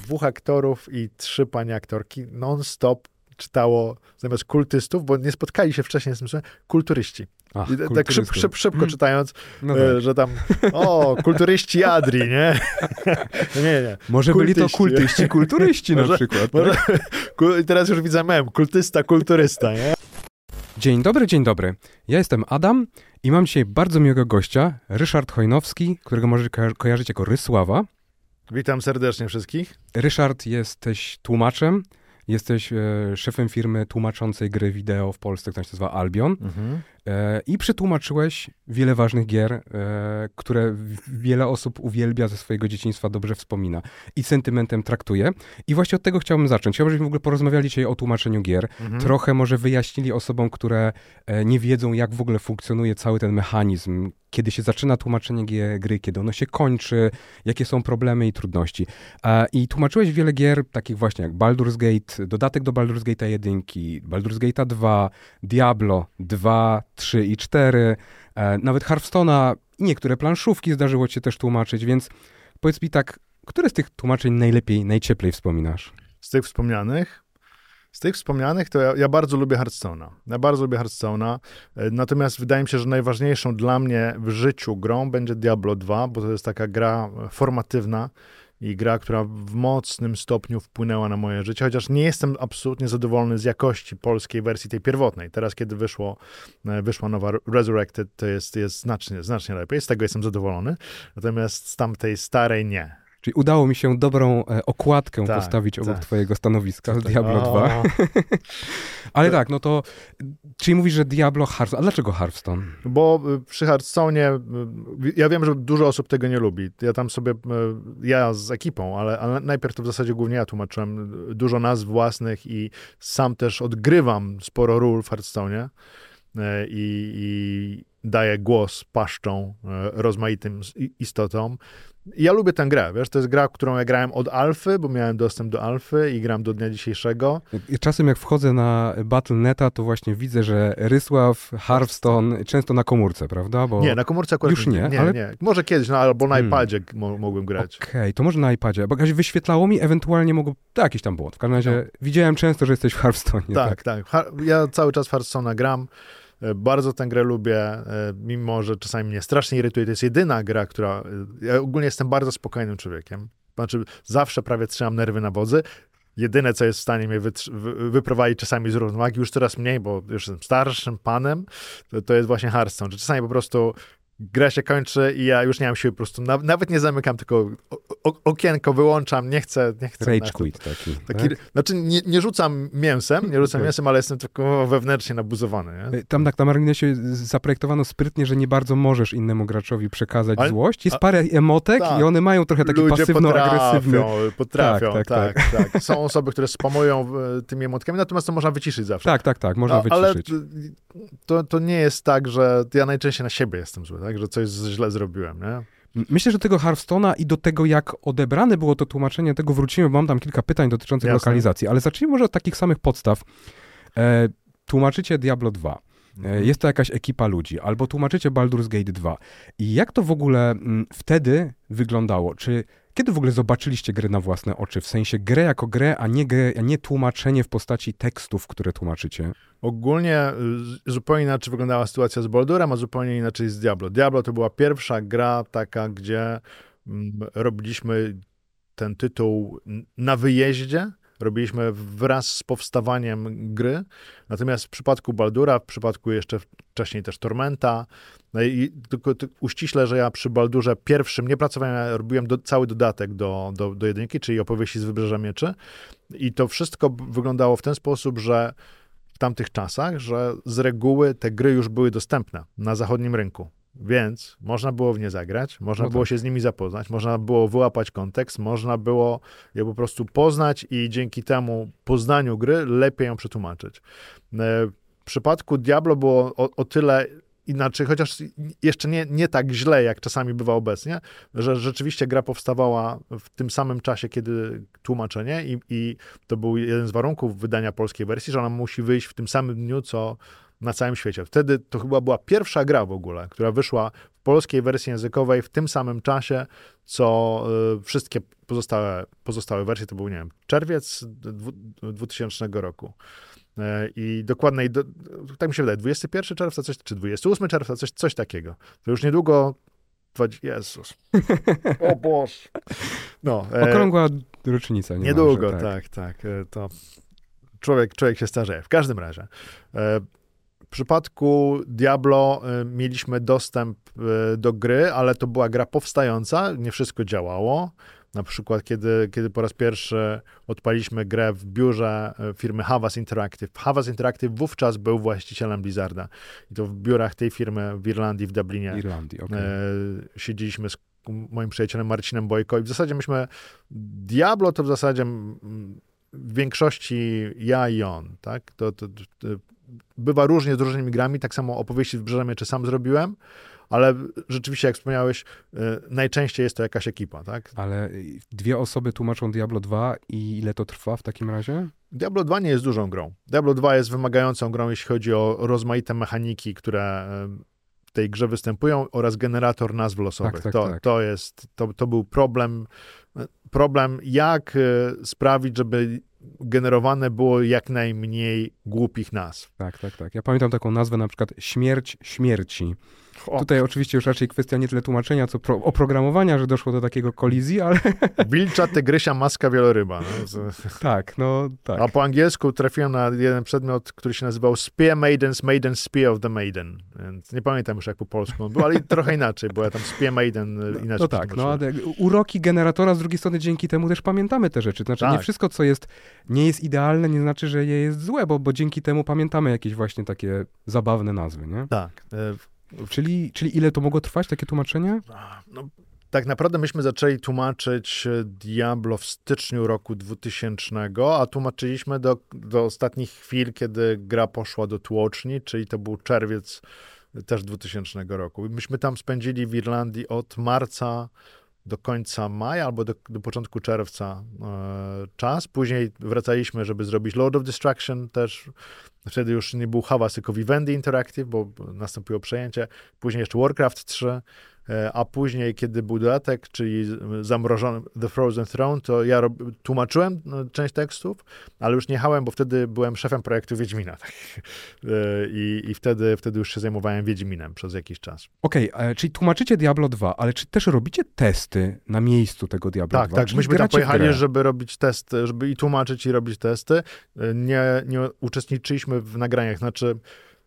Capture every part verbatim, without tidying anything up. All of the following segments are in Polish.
dwóch aktorów i trzy panie aktorki non-stop czytało zamiast kultystów, bo nie spotkali się wcześniej z tym słowem, kulturyści. Ach, I tak szyb, szyb, szybko mm. czytając, no e, tak. że tam, o, kulturyści Adri, nie? nie, nie. Może kultyści. byli to kultyści, kulturyści może, na przykład. Może, I teraz już widzę mem, kultysta, kulturysta, nie? Dzień dobry, dzień dobry. Ja jestem Adam i mam dzisiaj bardzo miłego gościa, Ryszard Chojnowski, którego możecie ko- kojarzyć jako Rysława. Witam serdecznie wszystkich. Ryszard, jesteś tłumaczem, jesteś e, szefem firmy tłumaczącej gry wideo w Polsce, która się nazywa Albion. Mhm. E, I przetłumaczyłeś wiele ważnych gier, e, które w- wiele osób uwielbia ze swojego dzieciństwa, dobrze wspomina i sentymentem traktuje. I właśnie od tego chciałbym zacząć. Chciałbym, żebyśmy w ogóle porozmawiali dzisiaj o tłumaczeniu gier. Mhm. Trochę może wyjaśnili osobom, które e, nie wiedzą, jak w ogóle funkcjonuje cały ten mechanizm, kiedy się zaczyna tłumaczenie gie- gry, kiedy ono się kończy, jakie są problemy i trudności. E, I tłumaczyłeś wiele gier, takich właśnie jak Baldur's Gate, dodatek do Baldur's Gate'a jeden, Baldur's Gate'a dwa, Diablo dwa, trzy i cztery, e, nawet Hearthstone'a i niektóre planszówki zdarzyło ci się też tłumaczyć, więc powiedz mi tak, które z tych tłumaczeń najlepiej, najcieplej wspominasz? Z tych wspomnianych? Z tych wspomnianych to ja, ja bardzo lubię Hearthstone'a. Ja bardzo lubię Hearthstone'a. E, Natomiast wydaje mi się, że najważniejszą dla mnie w życiu grą będzie Diablo dwa, bo to jest taka gra formatywna i gra, która w mocnym stopniu wpłynęła na moje życie, chociaż nie jestem absolutnie zadowolony z jakości polskiej wersji tej pierwotnej. Teraz, kiedy wyszło, e, wyszła nowa Resurrected, to jest, jest znacznie, znacznie lepiej. Z tego jestem zadowolony. Natomiast z tamtej starej nie. Czyli udało mi się dobrą e, okładkę Tak, postawić obok tak. twojego stanowiska z Tak. Diablo O. dwa. Ale tak, no to, czyli mówisz, że Diablo, Hearthstone. A dlaczego Hearthstone? Bo y, przy Hearthstone'ie, y, ja wiem, że dużo osób tego nie lubi. Ja tam sobie, y, ja z ekipą, ale, ale najpierw to w zasadzie głównie ja tłumaczyłem dużo nazw własnych i sam też odgrywam sporo ról w Hearthstone'ie y, i, i daję głos paszczą y, rozmaitym s- i- istotom. I ja lubię tę grę, wiesz, to jest gra, którą ja grałem od alfy, bo miałem dostęp do alfy i gram do dnia dzisiejszego. I czasem jak wchodzę na Battle dot neta, to właśnie widzę, że Rysław, Hearthstone, często na komórce, prawda? Bo... Nie, na komórce akurat Już nie, nie, ale- nie. Może kiedyś, no, albo na Hmm. iPadzie mo- mogłem grać. Okej, to może na iPadzie, bo jakoś wyświetlało mi, ewentualnie mogło, to jakiś tam błąd. W każdym razie No. widziałem często, że jesteś w Hearthstone. Tak, tak. Ha- Ja cały czas w Hearthstone'a gram. E, Bardzo tę grę lubię, e, mimo że czasami mnie strasznie irytuje. To jest jedyna gra, która... e, Ja ogólnie jestem bardzo spokojnym człowiekiem. Znaczy, zawsze prawie trzymam nerwy na wodzy. Jedyne, co jest w stanie mnie wytr- wy- wyprowadzić czasami z równowagi, już coraz mniej, bo już jestem starszym panem, to, to jest właśnie Hearthstone. Że czasami po prostu gra się kończy i ja już nie mam siły po prostu... Na, nawet nie zamykam, tylko o, o, okienko wyłączam, nie chcę... Nie chcę Rage na- quit taki. Taki, tak? Znaczy nie, nie rzucam mięsem, nie rzucam Okej. mięsem, ale jestem tylko wewnętrznie nabuzowany. Nie? Tam tak na marginesie zaprojektowano sprytnie, że nie bardzo możesz innemu graczowi przekazać Ale- złość. Jest a- parę emotek tak. i one mają trochę taki Ludzie pasywno-agresywny... potrafią, potrafią, Tak, tak, tak, tak, Są osoby, które spamują e, tymi emotkami, natomiast to można wyciszyć zawsze. Tak, tak, tak, można A- ale wyciszyć. to, to nie jest tak, że ja najczęściej na siebie jestem zły, tak? Że coś źle zrobiłem, nie? Myślę, że do tego Hearthstone'a i do tego, jak odebrane było to tłumaczenie, tego wrócimy, bo mam tam kilka pytań dotyczących Jasne. lokalizacji, ale zacznijmy może od takich samych podstaw. E, tłumaczycie Diablo dwa. E, jest to jakaś ekipa ludzi, albo tłumaczycie Baldur's Gate dwa. I jak to w ogóle m, wtedy wyglądało? Czy kiedy w ogóle zobaczyliście grę na własne oczy? W sensie grę jako grę, a nie, grę, a nie tłumaczenie w postaci tekstów, które tłumaczycie? Ogólnie y, zupełnie inaczej wyglądała sytuacja z Baldurem, a zupełnie inaczej z Diablo. Diablo to była pierwsza gra taka, gdzie mm, robiliśmy ten tytuł n- na wyjeździe, robiliśmy wraz z powstawaniem gry. Natomiast w przypadku Baldura, w przypadku jeszcze wcześniej też Tormenta, no i tylko ty- uściślę, że ja przy Baldurze pierwszym nie pracowałem, ja robiłem do, cały dodatek do, do, do jedynki, czyli opowieści z Wybrzeża Mieczy. I to wszystko b- wyglądało w ten sposób, że w tamtych czasach, że z reguły te gry już były dostępne na zachodnim rynku. Więc można było w nie zagrać, można No było tak. się z nimi zapoznać, można było wyłapać kontekst, można było je po prostu poznać i dzięki temu poznaniu gry lepiej ją przetłumaczyć. E, W przypadku Diablo było o, o tyle inaczej, chociaż jeszcze nie, nie tak źle, jak czasami bywa obecnie, że rzeczywiście gra powstawała w tym samym czasie, kiedy tłumaczenie i, i to był jeden z warunków wydania polskiej wersji, że ona musi wyjść w tym samym dniu, co na całym świecie. Wtedy to chyba była pierwsza gra w ogóle, która wyszła w polskiej wersji językowej w tym samym czasie, co y, wszystkie pozostałe, pozostałe wersje to był, nie wiem, czerwiec dwutysięcznego roku. I dokładnej, do, tak mi się wydaje, dwudziestego pierwszego czerwca, coś, czy dwudziestego ósmego czerwca, coś, coś takiego. To już niedługo, Jezus, o Boże. No, Okrągła rocznica. Nie niedługo, może, tak. tak, tak. To człowiek, człowiek się starzeje. W każdym razie. W przypadku Diablo mieliśmy dostęp do gry, ale to była gra powstająca, nie wszystko działało. Na przykład, kiedy, kiedy po raz pierwszy odpaliśmy grę w biurze firmy Havas Interactive. Havas Interactive wówczas był właścicielem Blizzarda. I to w biurach tej firmy w Irlandii, w Dublinie. Irlandii, okay. e, siedzieliśmy z moim przyjacielem Marcinem Bojko i w zasadzie myśmy Diablo to w zasadzie w większości ja i on, tak? To, to, to bywa różnie z różnymi grami, tak samo opowieści z Wybrzeża Mieczy sam zrobiłem, ale rzeczywiście, jak wspomniałeś, y, najczęściej jest to jakaś ekipa, tak? Ale dwie osoby tłumaczą Diablo dwa i ile to trwa w takim razie? Diablo dwa nie jest dużą grą. Diablo dwa jest wymagającą grą, jeśli chodzi o rozmaite mechaniki, które w tej grze występują oraz generator nazw losowych. Tak, tak, to, tak. to jest, to, to był problem, problem, jak sprawić, żeby generowane było jak najmniej głupich nazw. Tak, tak, tak. Ja pamiętam taką nazwę, na przykład Śmierć Śmierci. O. Tutaj oczywiście już raczej kwestia nie tyle tłumaczenia, co pro, oprogramowania, że doszło do takiego kolizji, ale... Wilcza, tygrysia, maska, wieloryba. No. Tak, no tak. A po angielsku trafiłem na jeden przedmiot, który się nazywał Spear Maidens, Maiden Spear of the Maiden. Więc nie pamiętam już, jak po polsku on był, ale trochę inaczej, bo ja tam Spear Maiden inaczej. No tak, no ale uroki generatora z drugiej strony dzięki temu też pamiętamy te rzeczy. Znaczy tak. Nie wszystko, co jest, nie jest idealne, nie znaczy, że je jest złe, bo, bo dzięki temu pamiętamy jakieś właśnie takie zabawne nazwy, nie? Tak. Czyli, czyli ile to mogło trwać, takie tłumaczenie? No, tak naprawdę myśmy zaczęli tłumaczyć Diablo w styczniu roku dwutysięcznego, a tłumaczyliśmy do, do ostatnich chwil, kiedy gra poszła do tłoczni, czyli to był czerwiec też dwutysięcznego roku. Myśmy tam spędzili w Irlandii od marca do końca maja albo do, do początku czerwca e, czas. Później wracaliśmy, żeby zrobić Lord of Destruction też. Wtedy już nie był Havas, tylko Vivendi Interactive, bo nastąpiło przejęcie. Później jeszcze Warcraft trzy, e, a później, kiedy był dodatek, czyli zamrożony The Frozen Throne, to ja rob, tłumaczyłem no, część tekstów, ale już nie jechałem, bo wtedy byłem szefem projektu Wiedźmina. Tak? E, i, I wtedy, wtedy już się zajmowałem Wiedźminem przez jakiś czas. Okej, okay, czyli tłumaczycie Diablo dwa, ale czy też robicie testy na miejscu tego Diablo tak, dwa? Tak, tak. Myśmy tam pojechali, żeby robić testy, żeby i tłumaczyć, i robić testy. Nie, nie uczestniczyliśmy w nagraniach, znaczy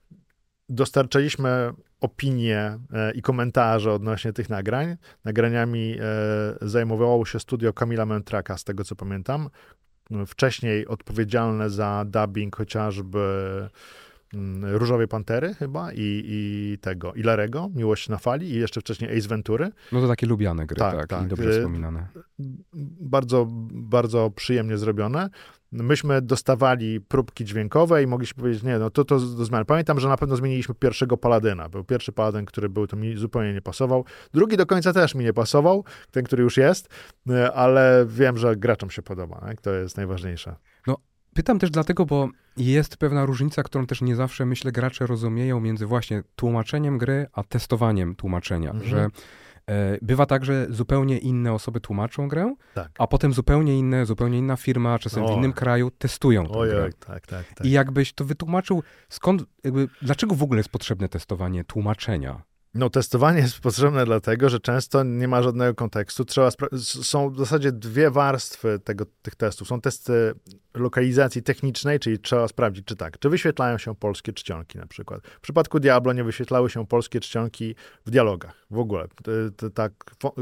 dostarczaliśmy opinie e, i komentarze odnośnie tych nagrań. Nagraniami e, zajmowało się studio Kamila Mętraka, z tego co pamiętam. Wcześniej odpowiedzialne za dubbing chociażby Różowej Pantery chyba i, i tego, i Larego, Miłość na fali i jeszcze wcześniej Ace Ventury. No to takie lubiane gry, tak, tak, tak. I dobrze wspominane. Bardzo, bardzo przyjemnie zrobione. Myśmy dostawali próbki dźwiękowe i mogliśmy powiedzieć, nie, no to to do zmiany. Pamiętam, że na pewno zmieniliśmy pierwszego Paladyna. Był pierwszy Paladyn, który był, to mi zupełnie nie pasował. Drugi do końca też mi nie pasował, ten, który już jest, ale wiem, że graczom się podoba. Tak? To jest najważniejsze. No, pytam też dlatego, bo jest pewna różnica, którą też nie zawsze, myślę, gracze rozumieją między właśnie tłumaczeniem gry, a testowaniem tłumaczenia, mhm. że e, bywa tak, że zupełnie inne osoby tłumaczą grę, tak. a potem zupełnie inne, zupełnie inna firma, czasem o. w innym kraju testują tę Ojej, grę. Tak, tak, tak. I jakbyś to wytłumaczył, skąd, jakby, dlaczego w ogóle jest potrzebne testowanie tłumaczenia? No, testowanie jest potrzebne dlatego, że często nie ma żadnego kontekstu. Trzeba spra- są w zasadzie dwie warstwy tego, tych testów. Są testy lokalizacji technicznej, czyli trzeba sprawdzić, czy tak, czy wyświetlają się polskie czcionki na przykład. W przypadku Diablo nie wyświetlały się polskie czcionki w dialogach w ogóle. Ta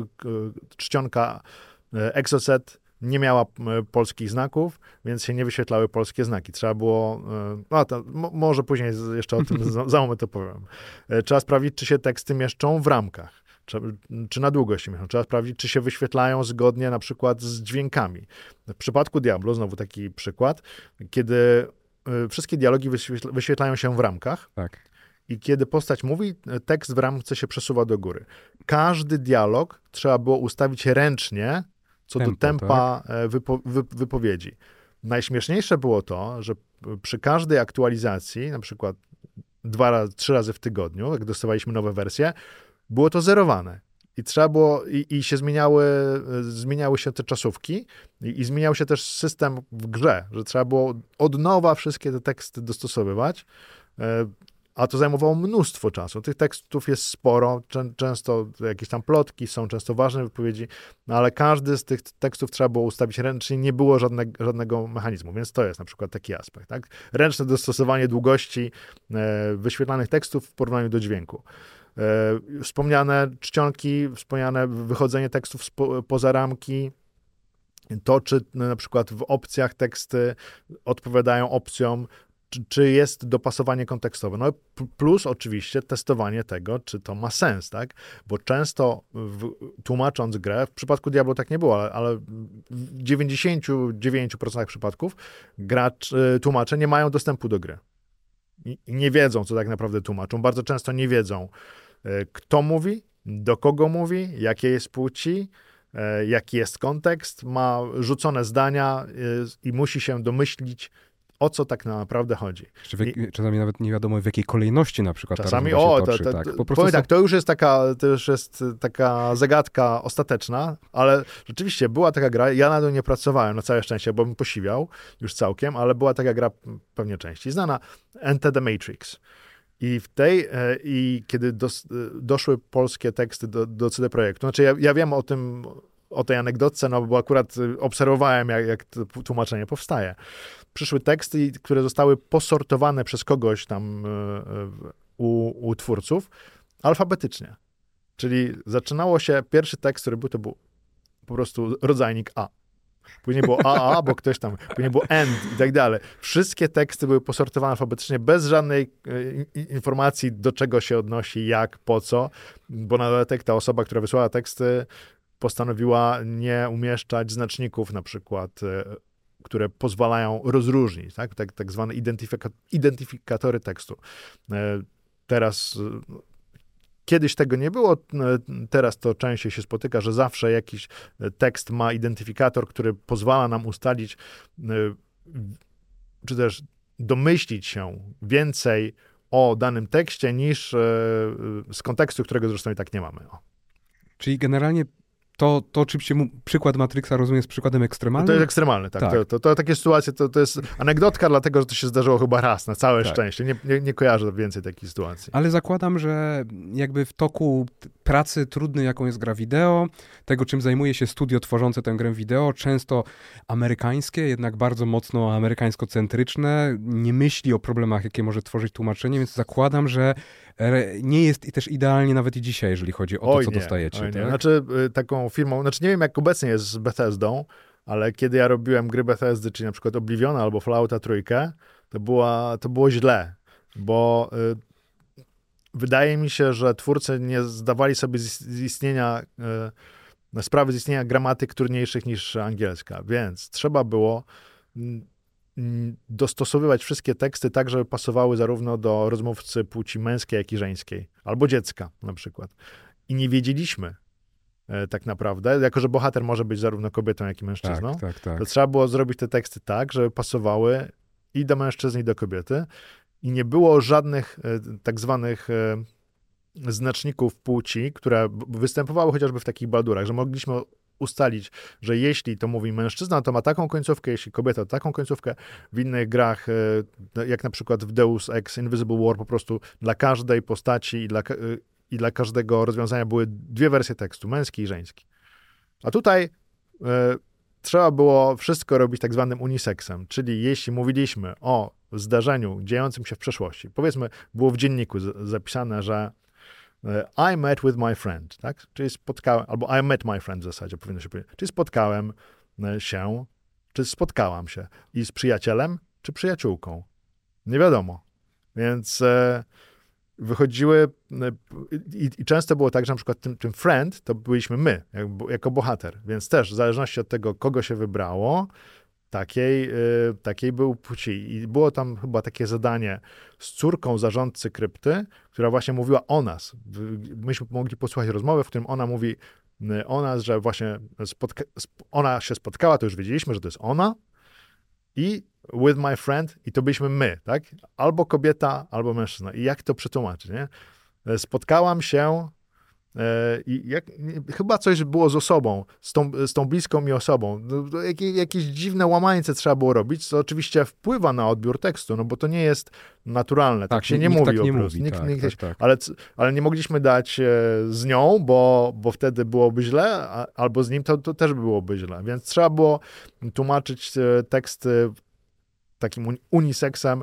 czcionka Exocet nie miała polskich znaków, więc się nie wyświetlały polskie znaki. Trzeba było, no to m- może później jeszcze o tym za, za moment opowiem. Trzeba sprawdzić, czy się teksty mieszczą w ramkach, czy, czy na długość się mieszczą. Trzeba sprawdzić, czy się wyświetlają zgodnie na przykład z dźwiękami. W przypadku Diablo, znowu taki przykład, kiedy wszystkie dialogi wyświetla, wyświetlają się w ramkach, tak. I kiedy postać mówi, tekst w ramce się przesuwa do góry. Każdy dialog trzeba było ustawić ręcznie, co Tempo, do tempa tak? wypo, wy, wypowiedzi. Najśmieszniejsze było to, że przy każdej aktualizacji, na przykład dwa, trzy razy w tygodniu, jak dostawaliśmy nowe wersje, było to zerowane. i trzeba było, i, i się zmieniały, zmieniały się te czasówki i, i zmieniał się też system w grze, że trzeba było od nowa wszystkie te teksty dostosowywać, a to zajmowało mnóstwo czasu. Tych tekstów jest sporo, czę, często jakieś tam plotki są, często ważne wypowiedzi, no ale każdy z tych tekstów trzeba było ustawić ręcznie, nie było żadne, żadnego mechanizmu, więc to jest na przykład taki aspekt. Tak? Ręczne dostosowanie długości e, wyświetlanych tekstów w porównaniu do dźwięku. E, wspomniane czcionki, wspomniane wychodzenie tekstów spo, poza ramki, to, czy na przykład w opcjach teksty odpowiadają opcjom, czy, czy jest dopasowanie kontekstowe. No plus oczywiście testowanie tego, czy to ma sens, tak? Bo często w, tłumacząc grę, w przypadku Diablo tak nie było, ale, ale w dziewięćdziesięciu dziewięciu procentach przypadków gracz, tłumacze nie mają dostępu do gry. I, i nie wiedzą, co tak naprawdę tłumaczą. Bardzo często nie wiedzą, kto mówi, do kogo mówi, jakie jest płci, jaki jest kontekst, ma rzucone zdania i musi się domyślić, o co tak naprawdę chodzi. I, czasami nawet nie wiadomo, w jakiej kolejności na przykład czasami, ta rozmowa się o, toczy. To, to, tak. Po prostu powiem tak, to już jest taka, to już jest taka zagadka ostateczna, ale rzeczywiście była taka gra, ja na to nie pracowałem, na całe szczęście, bo bym posiwiał już całkiem, ale była taka gra pewnie częściej znana, Enter the Matrix. I w tej, i kiedy dos, doszły polskie teksty do, do C D Projektu, znaczy ja, ja wiem o tym, o tej anegdotce, no bo akurat obserwowałem, jak, jak to tłumaczenie powstaje. Przyszły teksty, które zostały posortowane przez kogoś tam u, u twórców alfabetycznie. Czyli zaczynało się, pierwszy tekst, który był, to był po prostu rodzajnik A. Później było A A, bo ktoś tam, później było end i tak dalej. Wszystkie teksty były posortowane alfabetycznie, bez żadnej informacji, do czego się odnosi, jak, po co, bo na dodatek ta osoba, która wysłała teksty, postanowiła nie umieszczać znaczników na przykład, które pozwalają rozróżnić, tak, tak, tak zwane identyfika- identyfikatory tekstu. Teraz, kiedyś tego nie było, teraz to częściej się spotyka, że zawsze jakiś tekst ma identyfikator, który pozwala nam ustalić, czy też domyślić się więcej o danym tekście niż z kontekstu, którego zresztą i tak nie mamy. O. Czyli generalnie To, to oczywiście mu, przykład Matrixa rozumiem z przykładem ekstremalnym? To jest ekstremalny, tak. tak. To, to, to takie sytuacje, to, to jest anegdotka, dlatego, że to się zdarzyło chyba raz, na całe tak. szczęście. Nie, nie, nie kojarzę więcej takich sytuacji. Ale zakładam, że jakby w toku pracy trudnej, jaką jest gra wideo, tego, czym zajmuje się studio tworzące tę grę wideo, często amerykańskie, jednak bardzo mocno amerykańsko-centryczne, nie myśli o problemach, jakie może tworzyć tłumaczenie, więc zakładam, że nie jest i też idealnie nawet i dzisiaj, jeżeli chodzi o to, oj co nie, dostajecie. Oj tak? nie. Znaczy taką firmą, znaczy nie wiem jak obecnie jest z Bethesdą, ale kiedy ja robiłem gry Bethesdy, czyli na przykład Obliviona albo Fallouta trójkę, to, była, to było źle, bo y, wydaje mi się, że twórcy nie zdawali sobie z, z istnienia, y, sprawy z istnienia gramatyk trudniejszych niż angielska, więc trzeba było y, dostosowywać wszystkie teksty tak, żeby pasowały zarówno do rozmówcy płci męskiej, jak i żeńskiej. Albo dziecka na przykład. I nie wiedzieliśmy e, tak naprawdę, jako że bohater może być zarówno kobietą, jak i mężczyzną, tak, tak, tak. to trzeba było zrobić te teksty tak, żeby pasowały i do mężczyzny, i do kobiety. I nie było żadnych e, tak zwanych e, znaczników płci, które występowały chociażby w takich baldurach, że mogliśmy ustalić, że jeśli to mówi mężczyzna, to ma taką końcówkę, jeśli kobieta, to taką końcówkę. W innych grach, jak na przykład w Deus Ex Invisible War, po prostu dla każdej postaci i dla, i dla każdego rozwiązania były dwie wersje tekstu, męski i żeński. A tutaj y, trzeba było wszystko robić tak zwanym uniseksem, czyli jeśli mówiliśmy o zdarzeniu dziejącym się w przeszłości, powiedzmy, było w dzienniku z, zapisane, że I met with my friend, tak? Czyli spotkałem, albo I met my friend w zasadzie powinno się powiedzieć. Czy spotkałem się, czy spotkałam się i z przyjacielem, czy przyjaciółką. Nie wiadomo. Więc e, wychodziły e, i, i często było tak, że na przykład tym, tym friend to byliśmy my, jak, jako bohater. Więc też w zależności od tego, kogo się wybrało, takiej, y, takiej był płci. I było tam chyba takie zadanie z córką zarządcy krypty, która właśnie mówiła o nas. Myśmy mogli posłuchać rozmowy, w którym ona mówi o nas, że właśnie spotka- ona się spotkała, to już wiedzieliśmy, że to jest ona i with my friend, i to byliśmy my, tak? Albo kobieta, albo mężczyzna. I jak to przetłumaczyć, nie? Spotkałam się i jak, chyba coś było z osobą, z tą, z tą bliską mi osobą. No, jakieś, jakieś dziwne łamańce trzeba było robić, co oczywiście wpływa na odbiór tekstu, no bo to nie jest naturalne, tak, tak się nie mówi tak nie o plus. Mówi, nikt, tak, nikt, tak, tak. Ale, ale nie mogliśmy dać z nią, bo, bo wtedy byłoby źle, a, albo z nim to, to też byłoby źle, więc trzeba było tłumaczyć teksty takim uniseksem,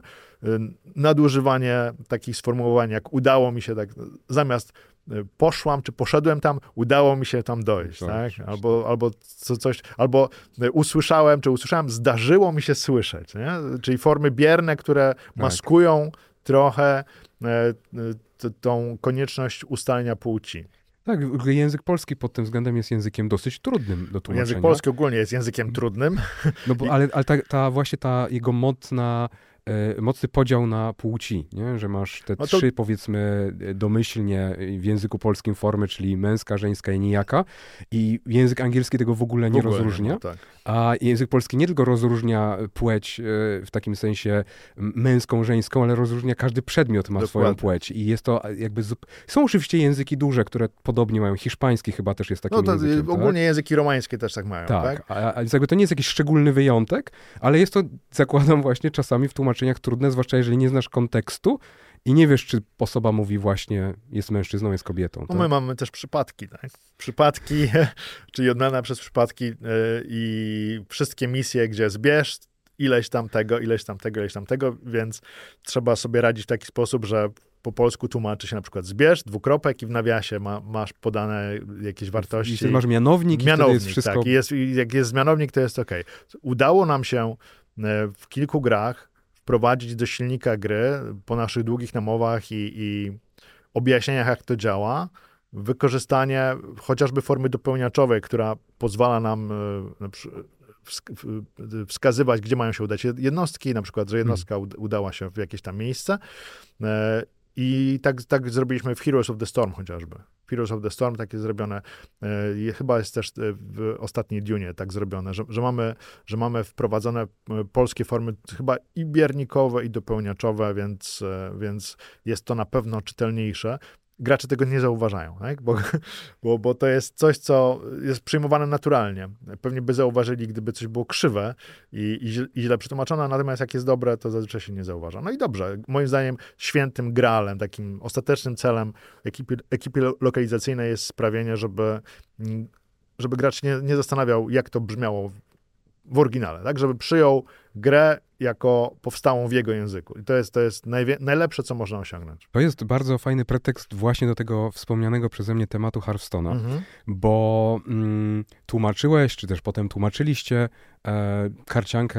nadużywanie takich sformułowań, jak udało mi się tak, zamiast poszłam, czy poszedłem tam, udało mi się tam dojść, to, tak? Albo, albo co, coś, albo usłyszałem, czy usłyszałem, zdarzyło mi się słyszeć, nie? Czyli formy bierne, które tak. maskują trochę e, t, tą konieczność ustalenia płci. Tak, język polski pod tym względem jest językiem dosyć trudnym do tłumaczenia. Język polski ogólnie jest językiem trudnym. No bo, ale, ale ta, ta właśnie ta jego mocna e, mocny podział na płci, nie? Że masz te no to... trzy, powiedzmy, domyślnie w języku polskim formy, czyli męska, żeńska i nijaka. I język angielski tego w ogóle nie w ogóle rozróżnia. Nie, no tak. A język polski nie tylko rozróżnia płeć w takim sensie męską, żeńską, ale rozróżnia każdy przedmiot ma Dokładnie. swoją płeć. I jest to jakby... Zup... Są oczywiście języki duże, które podobnie mają. Hiszpański chyba też jest takim no to językiem. Ogólnie tak? języki romańskie też tak mają, tak? tak? A, a jakby to nie jest jakiś szczególny wyjątek, ale jest to, zakładam właśnie, czasami w tłumaczeniach trudne, zwłaszcza jeżeli nie znasz kontekstu i nie wiesz, czy osoba mówi właśnie jest mężczyzną, jest kobietą. No tak? my mamy też przypadki, tak? Przypadki, czyli odmiana przez przypadki yy, i wszystkie misje, gdzie zbierz ileś tam tego, ileś tam tego, ileś tam tego, więc trzeba sobie radzić w taki sposób, że po polsku tłumaczy się na przykład zbierz, dwukropek i w nawiasie ma, masz podane jakieś wartości. Jeśli masz mianownik, mianownik i jest wszystko... tak, i jest, i jak jest mianownik, to jest okej. Okay. Udało nam się w kilku grach wprowadzić do silnika gry po naszych długich namowach i, i objaśnieniach, jak to działa, wykorzystanie chociażby formy dopełniaczowej, która pozwala nam wskazywać, gdzie mają się udać jednostki, na przykład, że jednostka hmm. udała się w jakieś tam miejsce. I tak, tak zrobiliśmy w Heroes of the Storm chociażby. W Heroes of the Storm tak jest zrobione, e, chyba jest też w ostatniej Dunie tak zrobione, że, że, mamy, że mamy wprowadzone polskie formy chyba i biernikowe, i dopełniaczowe, więc, e, więc jest to na pewno czytelniejsze. Gracze tego nie zauważają, tak? bo, bo, bo to jest coś, co jest przyjmowane naturalnie. Pewnie by zauważyli, gdyby coś było krzywe i, i, i źle przetłumaczone, natomiast jak jest dobre, to zazwyczaj się nie zauważa. No i dobrze, moim zdaniem świętym graalem, takim ostatecznym celem ekipy, ekipy lokalizacyjnej jest sprawienie, żeby, żeby gracz nie, nie zastanawiał, jak to brzmiało w, w oryginale, tak? Żeby przyjął grę jako powstałą w jego języku. I to jest, to jest najwie- najlepsze, co można osiągnąć. To jest bardzo fajny pretekst właśnie do tego wspomnianego przeze mnie tematu Hearthstone'a, mhm. bo mm, tłumaczyłeś, czy też potem tłumaczyliście e, karciankę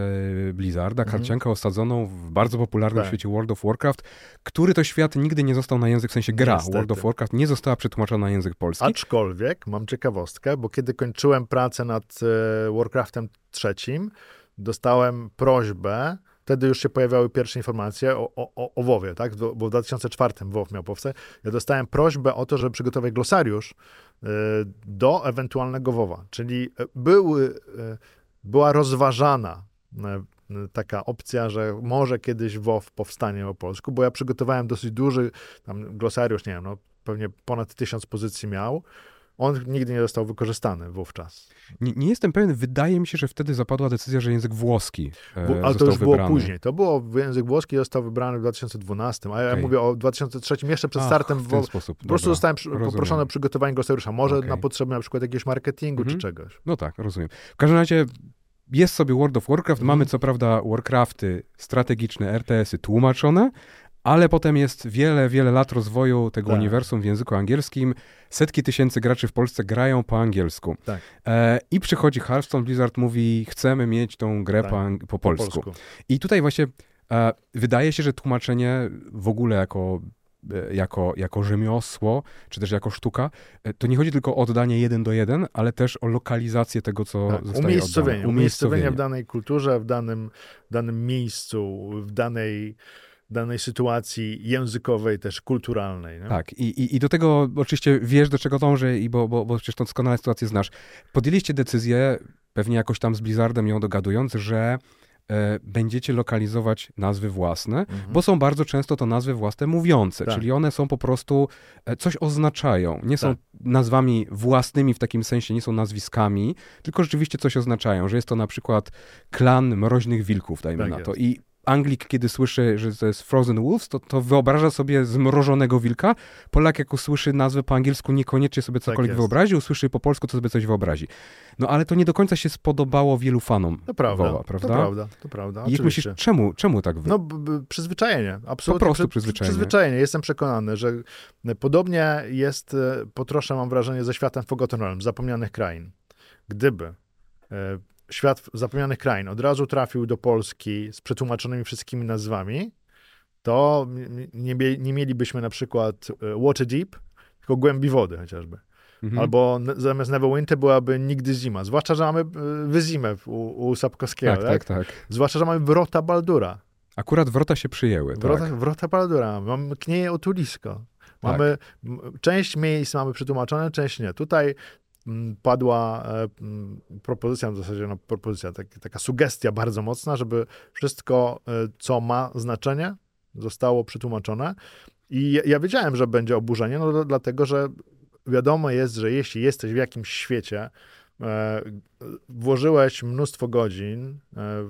e, Blizzarda, mhm. karciankę osadzoną w bardzo popularnym tak. świecie World of Warcraft, który to świat nigdy nie został na język, w sensie gra Niestety. World of Warcraft nie została przetłumaczona na język polski. Aczkolwiek mam ciekawostkę, bo kiedy kończyłem pracę nad e, Warcraftem trzecim, dostałem prośbę, wtedy już się pojawiały pierwsze informacje o, o, o WoWie, tak? Bo w dwa tysiące czwartym WoW miał powstać. Ja dostałem prośbę o to, żeby przygotować glosariusz y, do ewentualnego WoWa. Czyli były, y, była rozważana y, taka opcja, że może kiedyś WoW powstanie po polsku, bo ja przygotowałem dosyć duży tam glosariusz, nie wiem, no pewnie ponad tysiąc pozycji miał. On nigdy nie został wykorzystany wówczas. Nie, nie jestem pewien, wydaje mi się, że wtedy zapadła decyzja, że język włoski e, Bo, Ale został to już wybrany. było później. To było, język włoski został wybrany w dwa tysiące dwunastym, a ja okay. mówię o dwa tysiące trzecim, jeszcze przed Ach, startem. w ten wo, sposób. Po prostu Dobra. zostałem przy, poproszony o przygotowanie glosariusza. Może okay. na potrzeby na przykład jakiegoś marketingu mhm. czy czegoś. No tak, rozumiem. W każdym razie jest sobie World of Warcraft, mhm. mamy co prawda Warcrafty strategiczne, R T S-y tłumaczone, ale potem jest wiele, wiele lat rozwoju tego tak. uniwersum w języku angielskim. Setki tysięcy graczy w Polsce grają po angielsku. Tak. E, I przychodzi Hearthstone, Blizzard mówi, chcemy mieć tą grę tak. po, ang- po, polsku. po polsku. I tutaj właśnie e, wydaje się, że tłumaczenie w ogóle jako, e, jako, jako rzemiosło, czy też jako sztuka, e, to nie chodzi tylko o oddanie jeden do jeden, ale też o lokalizację tego, co tak. zostaje umiejscowienie. oddane. Umiejscowienie w danej kulturze, w danym, w danym miejscu, w danej... danej sytuacji językowej, też kulturalnej. Nie? Tak, i, i, i do tego oczywiście wiesz, do czego dążę, i bo, bo, bo przecież tą doskonale sytuację znasz. Podjęliście decyzję, pewnie jakoś tam z Blizzardem ją dogadując, że e, będziecie lokalizować nazwy własne, Mhm. bo są bardzo często to nazwy własne mówiące, Tak. czyli one są po prostu, e, coś oznaczają. Nie są Tak. nazwami własnymi w takim sensie, nie są nazwiskami, tylko rzeczywiście coś oznaczają, że jest to na przykład klan Mroźnych Wilków, dajmy Tak na to. jest. I Anglik, kiedy słyszy, że to jest Frozen Wolves, to, to wyobraża sobie zmrożonego wilka. Polak, jak usłyszy nazwę po angielsku, niekoniecznie sobie cokolwiek jest. wyobrazi, usłyszy po polsku, to sobie coś wyobrazi. No ale to nie do końca się spodobało wielu fanom To prawda, Woła, prawda? to prawda, to prawda. I jak oczywiście. myślisz, czemu, czemu tak wy... No, b- b- przyzwyczajenie. Absolutnie. Po prostu przy- przyzwyczajenie. Przyzwyczajenie. Jestem przekonany, że podobnie jest e, po trosze, mam wrażenie, ze światem Forgotten Realms, zapomnianych krain. Gdyby e, świat zapomnianych krain od razu trafił do Polski z przetłumaczonymi wszystkimi nazwami, to m- nie, mie- nie mielibyśmy na przykład e, Waterdeep, tylko Głębi Wody chociażby. Mhm. Albo n- zamiast Neverwinter byłaby Nigdy Zima. Zwłaszcza, że mamy e, Wyzimę u, u Sapkowskiego. Tak, tak, tak. Zwłaszcza, że mamy Wrota Baldura. Akurat wrota się przyjęły, Wrota, tak. wrota Baldura, mamy Knieje Otulisko. Mamy, m, część miejsc mamy przetłumaczone, część nie. Tutaj m, padła e, m, propozycja, w zasadzie no, propozycja, tak, taka sugestia bardzo mocna, żeby wszystko, e, co ma znaczenie, zostało przetłumaczone. I ja, ja wiedziałem, że będzie oburzenie, no do- dlatego, że wiadomo jest, że jeśli jesteś w jakimś świecie, e, włożyłeś mnóstwo godzin e,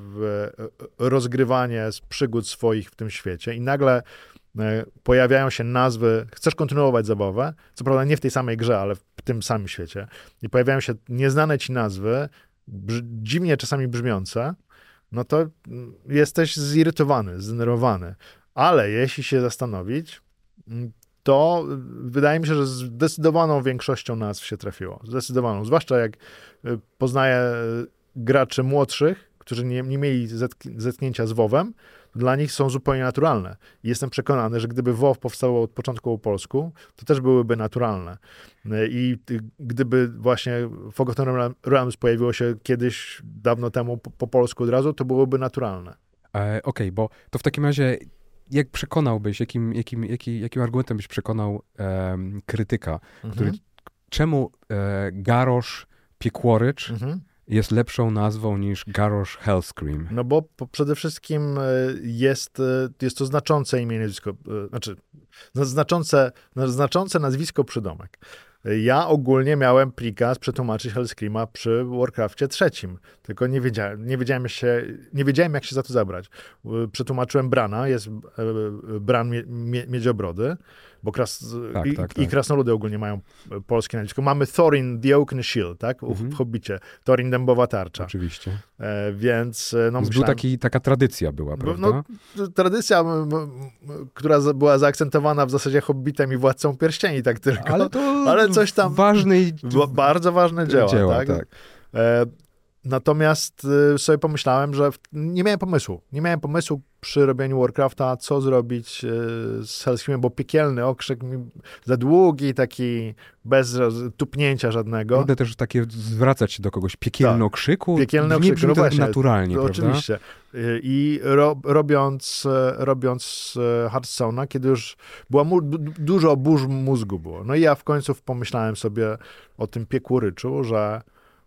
w e, rozgrywanie z przygód swoich w tym świecie i nagle e, pojawiają się nazwy, chcesz kontynuować zabawę, co prawda nie w tej samej grze, ale w tym samym świecie, i pojawiają się nieznane ci nazwy, brz- dziwnie czasami brzmiące, no to mm, jesteś zirytowany, zdenerwowany. Ale jeśli się zastanowić, mm, to wydaje mi się, że zdecydowaną większością nazw się trafiło. Zdecydowaną. Zwłaszcza jak y, poznaję y, graczy młodszych, którzy nie, nie mieli zetk- zetknięcia z WoWem, dla nich są zupełnie naturalne. I jestem przekonany, że gdyby WoW powstało od początku po polsku, to też byłyby naturalne. Y, I y, gdyby właśnie Forgotten Realms pojawiło się kiedyś, dawno temu, po, po polsku od razu, to byłoby naturalne. E, Okej, bo to w takim razie jak przekonałbyś, jakim, jakim, jaki, jakim argumentem byś przekonał em, krytyka, który, Mhm. czemu e, Garrosh Piekłorycz Mhm. jest lepszą nazwą niż Garrosh Hellscream? No bo po, przede wszystkim e, jest, e, jest to znaczące imię, nazwisko, e, znaczy no, znaczące, no, znaczące nazwisko przydomek. E, Ja ogólnie miałem prikaz przetłumaczyć Hellscreama przy Warcrafcie trzecim, tylko nie wiedziałem, nie wiedziałem, jak się, nie wiedziałem jak się za to zabrać. E, Przetłumaczyłem Brana, jest e, Bran mie, mie, Miedziobrody, bo kras, Tak, i, tak, i tak. krasnoludy ogólnie mają e, polskie nazwisko. Mamy Thorin the Oaken Shield, tak? Mhm. W Hobbicie. Thorin Dębowa Tarcza. Oczywiście. E, więc e, no Więc był myślałem... taki, taka tradycja była, Bo, prawda? no, tradycja, m, m, m, która za- była zaakcentowana w zasadzie Hobbitem i Władcą Pierścieni, tak tylko. ale to ale coś tam- ważny i- Ba- bardzo ważne dzieła, dzieła, tak? tak. E, natomiast e, sobie pomyślałem, że w, nie miałem pomysłu. Nie miałem pomysłu przy robieniu Warcrafta, co zrobić e, z Hellscreamem, bo piekielny okrzyk mi za długi, taki bez roz- tupnięcia żadnego. Trudno też takie zwracać się do kogoś. Piekielny Tak. okrzyku. Piekielny nie okrzyk, brzmi no to tak właśnie, naturalnie, To prawda? Oczywiście. Y, I ro, robiąc, e, robiąc e, Hearthstone'a, kiedy już była mu, du, dużo burz mózgu było. No i ja w końcu pomyślałem sobie o tym Piekłoryczu, że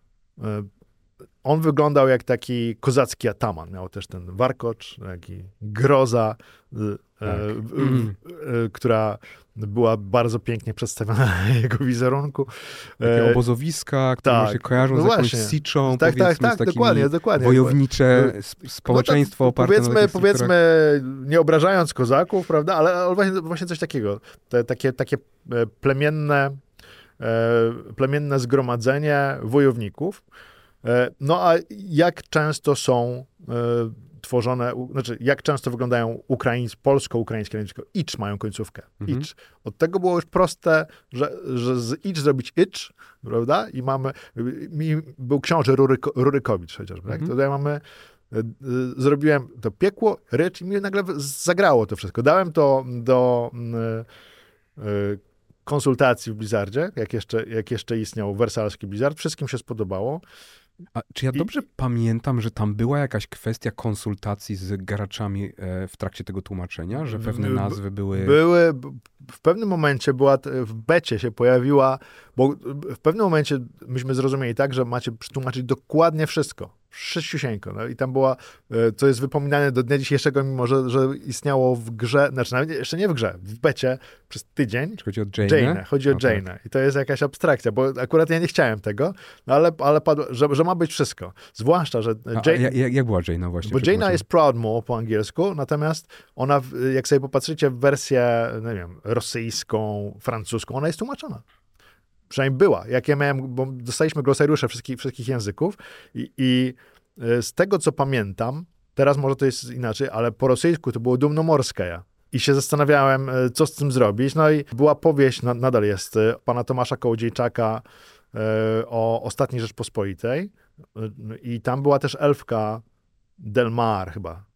e, on wyglądał jak taki kozacki ataman. Miał też ten warkocz, taki groza, y, Tak. e, w- Mm. w- e, która była bardzo pięknie przedstawiona na jego wizerunku. Takie E, obozowiska, które tak. się kojarzą No z jakąś właśnie. siczą, tak, tak, powiedzmy, tak, z takimi dokładnie, dokładnie. wojownicze sp- społeczeństwo No to, oparte na powiedzmy, takich powiedzmy, nie obrażając kozaków, prawda, ale, ale właśnie, właśnie coś takiego. Te, takie, takie e, plemienne, e, plemienne zgromadzenie wojowników. E, no a jak często są e, tworzone, u- znaczy jak często wyglądają ukraińskie, polsko-ukraińskie nazwisko. Icz mają końcówkę. Mhm. Icz. Od tego było już proste, że, że z icz zrobić icz, prawda? I mamy, mi był książę Ruryko, Rurykowicz chociażby, tak? Mhm. Tutaj mamy, e, e, zrobiłem to piekło, rycz i mi nagle zagrało to wszystko. Dałem to do e, e, konsultacji w Blizzardzie, jak jeszcze, jak jeszcze istniał wersalski Blizzard. Wszystkim się spodobało. A czy ja I- dobrze pamiętam, że tam była jakaś kwestia konsultacji z graczami e, w trakcie tego tłumaczenia, że pewne B- nazwy były... Były, b- w pewnym momencie była, t- w becie się pojawiła, bo w pewnym momencie myśmy zrozumieli tak, że macie przetłumaczyć dokładnie wszystko. sześciusieńko. No i tam była, co jest wypominane do dnia dzisiejszego, mimo że, że istniało w grze, znaczy nawet jeszcze nie w grze, w becie przez tydzień. Chodzi o Jane'ę? Jane, chodzi o no Jane'ę. Tak. I to jest jakaś abstrakcja, bo akurat ja nie chciałem tego, no ale, ale padło, że, że ma być wszystko. Zwłaszcza, że A, Jane... a, jak, jak była Jane'a właśnie? Bo Jane'a jest Proudmoore po angielsku, natomiast ona, jak sobie popatrzycie w wersję, nie wiem, rosyjską, francuską, ona jest tłumaczona. Przynajmniej była. Jak ja miałem, bo dostaliśmy glosariusze wszystkich, wszystkich języków i, i z tego, co pamiętam, teraz może to jest inaczej, ale po rosyjsku to było Dumnomorskaja. I się zastanawiałem, co z tym zrobić. No i była powieść, nadal jest, pana Tomasza Kołodziejczaka o Ostatniej Rzeczpospolitej. I tam była też elfka Delmar chyba.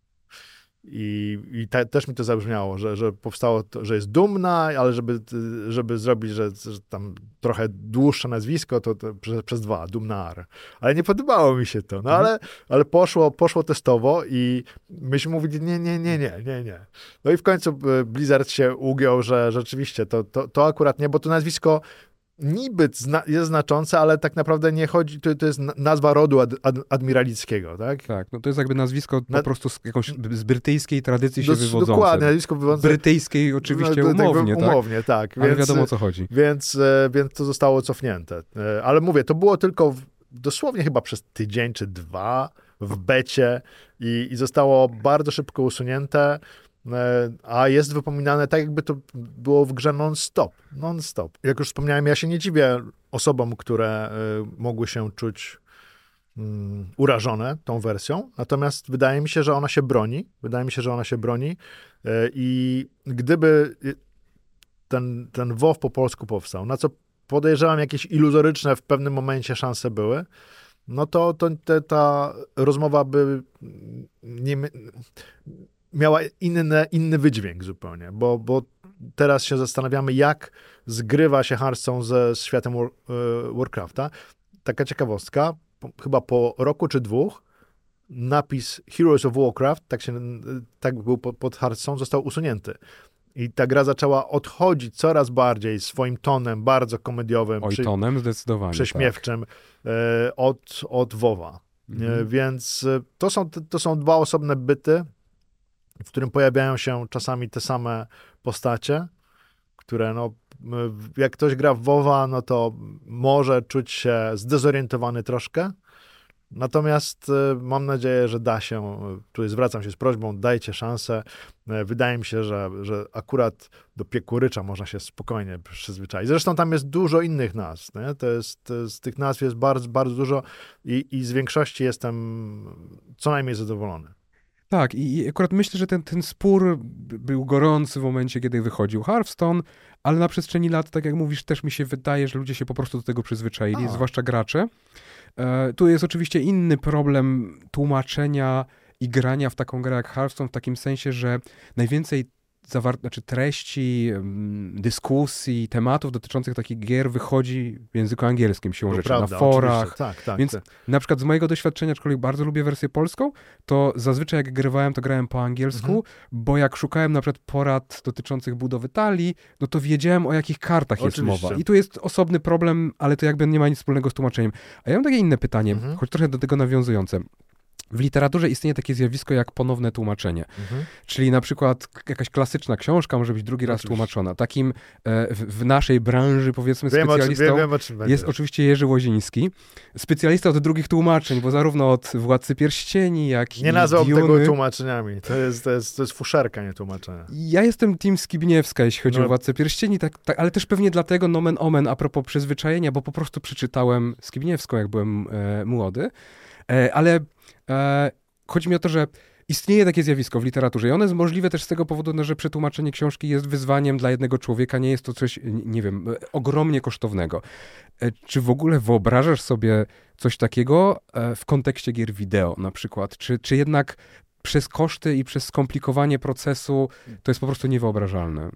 I, i te, też mi to zabrzmiało, że, że powstało to, że jest dumna, ale żeby, żeby zrobić, że, że tam trochę dłuższe nazwisko, to, to przez, przez dwa, Dumnar. Ale nie podobało mi się to. No Mhm. ale, ale poszło, poszło testowo i myśmy mówili, nie, nie, nie, nie, nie, nie. No i w końcu Blizzard się ugiął, że rzeczywiście to, to, to akurat nie, bo to nazwisko niby zna, jest znaczące, ale tak naprawdę nie chodzi, to, to jest nazwa rodu ad, ad, admiralickiego, tak? Tak, no to jest jakby nazwisko Na, po prostu z jakąś z brytyjskiej tradycji się do, wywodzące. Dokładnie, nazwisko wywodzące. Brytyjskiej oczywiście no, umownie, tak? tak? Umownie, tak. Ale więc, wiadomo, o co chodzi. Więc, więc to zostało cofnięte. Ale mówię, to było tylko w, dosłownie chyba przez tydzień czy dwa w becie i, i zostało bardzo szybko usunięte. A jest wypominane tak, jakby to było w grze non-stop. Non-stop. Jak już wspomniałem, ja się nie dziwię osobom, które mogły się czuć um, urażone tą wersją, natomiast wydaje mi się, że ona się broni. Wydaje mi się, że ona się broni i gdyby ten, ten WoW po polsku powstał, na co podejrzewam jakieś iluzoryczne w pewnym momencie szanse były, no to, to te, ta rozmowa by nie miała inny, inny wydźwięk zupełnie, bo, bo teraz się zastanawiamy, jak zgrywa się Hearthstone ze światem War, Warcrafta. Taka ciekawostka, po, chyba po roku czy dwóch napis Heroes of Warcraft, tak, się, tak był pod, pod Hearthstone, został usunięty. I ta gra zaczęła odchodzić coraz bardziej swoim tonem, bardzo komediowym, Oj, przy, tonem zdecydowanie, prześmiewczym tak. e, od, od WoWa. Mhm. E, więc to są, to są dwa osobne byty, w którym pojawiają się czasami te same postacie, które no, jak ktoś gra w WoWa, no to może czuć się zdezorientowany troszkę. Natomiast mam nadzieję, że da się, tu zwracam się z prośbą, dajcie szansę. Wydaje mi się, że, że akurat do Piekurycza można się spokojnie przyzwyczaić. Zresztą tam jest dużo innych nazw. Nie? To jest, to z tych nazw jest bardzo, bardzo dużo i, i z większości jestem co najmniej zadowolony. Tak, i akurat myślę, że ten, ten spór był gorący w momencie, kiedy wychodził Hearthstone, ale na przestrzeni lat, tak jak mówisz, też mi się wydaje, że ludzie się po prostu do tego przyzwyczaili, A. zwłaszcza gracze. E, tu jest oczywiście inny problem tłumaczenia i grania w taką grę jak Hearthstone w takim sensie, że najwięcej zawar- znaczy treści, dyskusji, tematów dotyczących takich gier wychodzi w języku angielskim, siłą rzeczy, prawda, na forach. Tak, tak, Więc tak. na przykład z mojego doświadczenia, aczkolwiek bardzo lubię wersję polską, to zazwyczaj jak grywałem, to grałem po angielsku, mhm. bo jak szukałem na przykład porad dotyczących budowy talii, no to wiedziałem, o jakich kartach Oczywiście. jest mowa. I tu jest osobny problem, ale to jakby nie ma nic wspólnego z tłumaczeniem. A ja mam takie inne pytanie, mhm. choć trochę do tego nawiązujące. W literaturze istnieje takie zjawisko jak ponowne tłumaczenie. Mhm. Czyli na przykład jakaś klasyczna książka może być drugi raz oczywiście. tłumaczona. Takim e, w, w naszej branży, powiedzmy, wiem, specjalistą wiem, wiem, o czym jest oczywiście Jerzy Łoziński. Specjalista od drugich tłumaczeń, bo zarówno od Władcy Pierścieni, jak nie i Nie nazwałbym tego tłumaczeniami. To jest, to, jest, to jest fuszerka, nie tłumaczenia. Ja jestem team Skibniewska, jeśli chodzi no. o Władcę Pierścieni, tak, tak, ale też pewnie dlatego nomen omen a propos przyzwyczajenia, bo po prostu przeczytałem Skibniewską, jak byłem e, młody. E, ale E, chodzi mi o to, że istnieje takie zjawisko w literaturze i ono jest możliwe też z tego powodu, no, że przetłumaczenie książki jest wyzwaniem dla jednego człowieka, nie jest to coś, nie wiem, ogromnie kosztownego. E, czy w ogóle wyobrażasz sobie coś takiego e, w kontekście gier wideo na przykład? Czy, czy jednak przez koszty i przez skomplikowanie procesu to jest po prostu niewyobrażalne?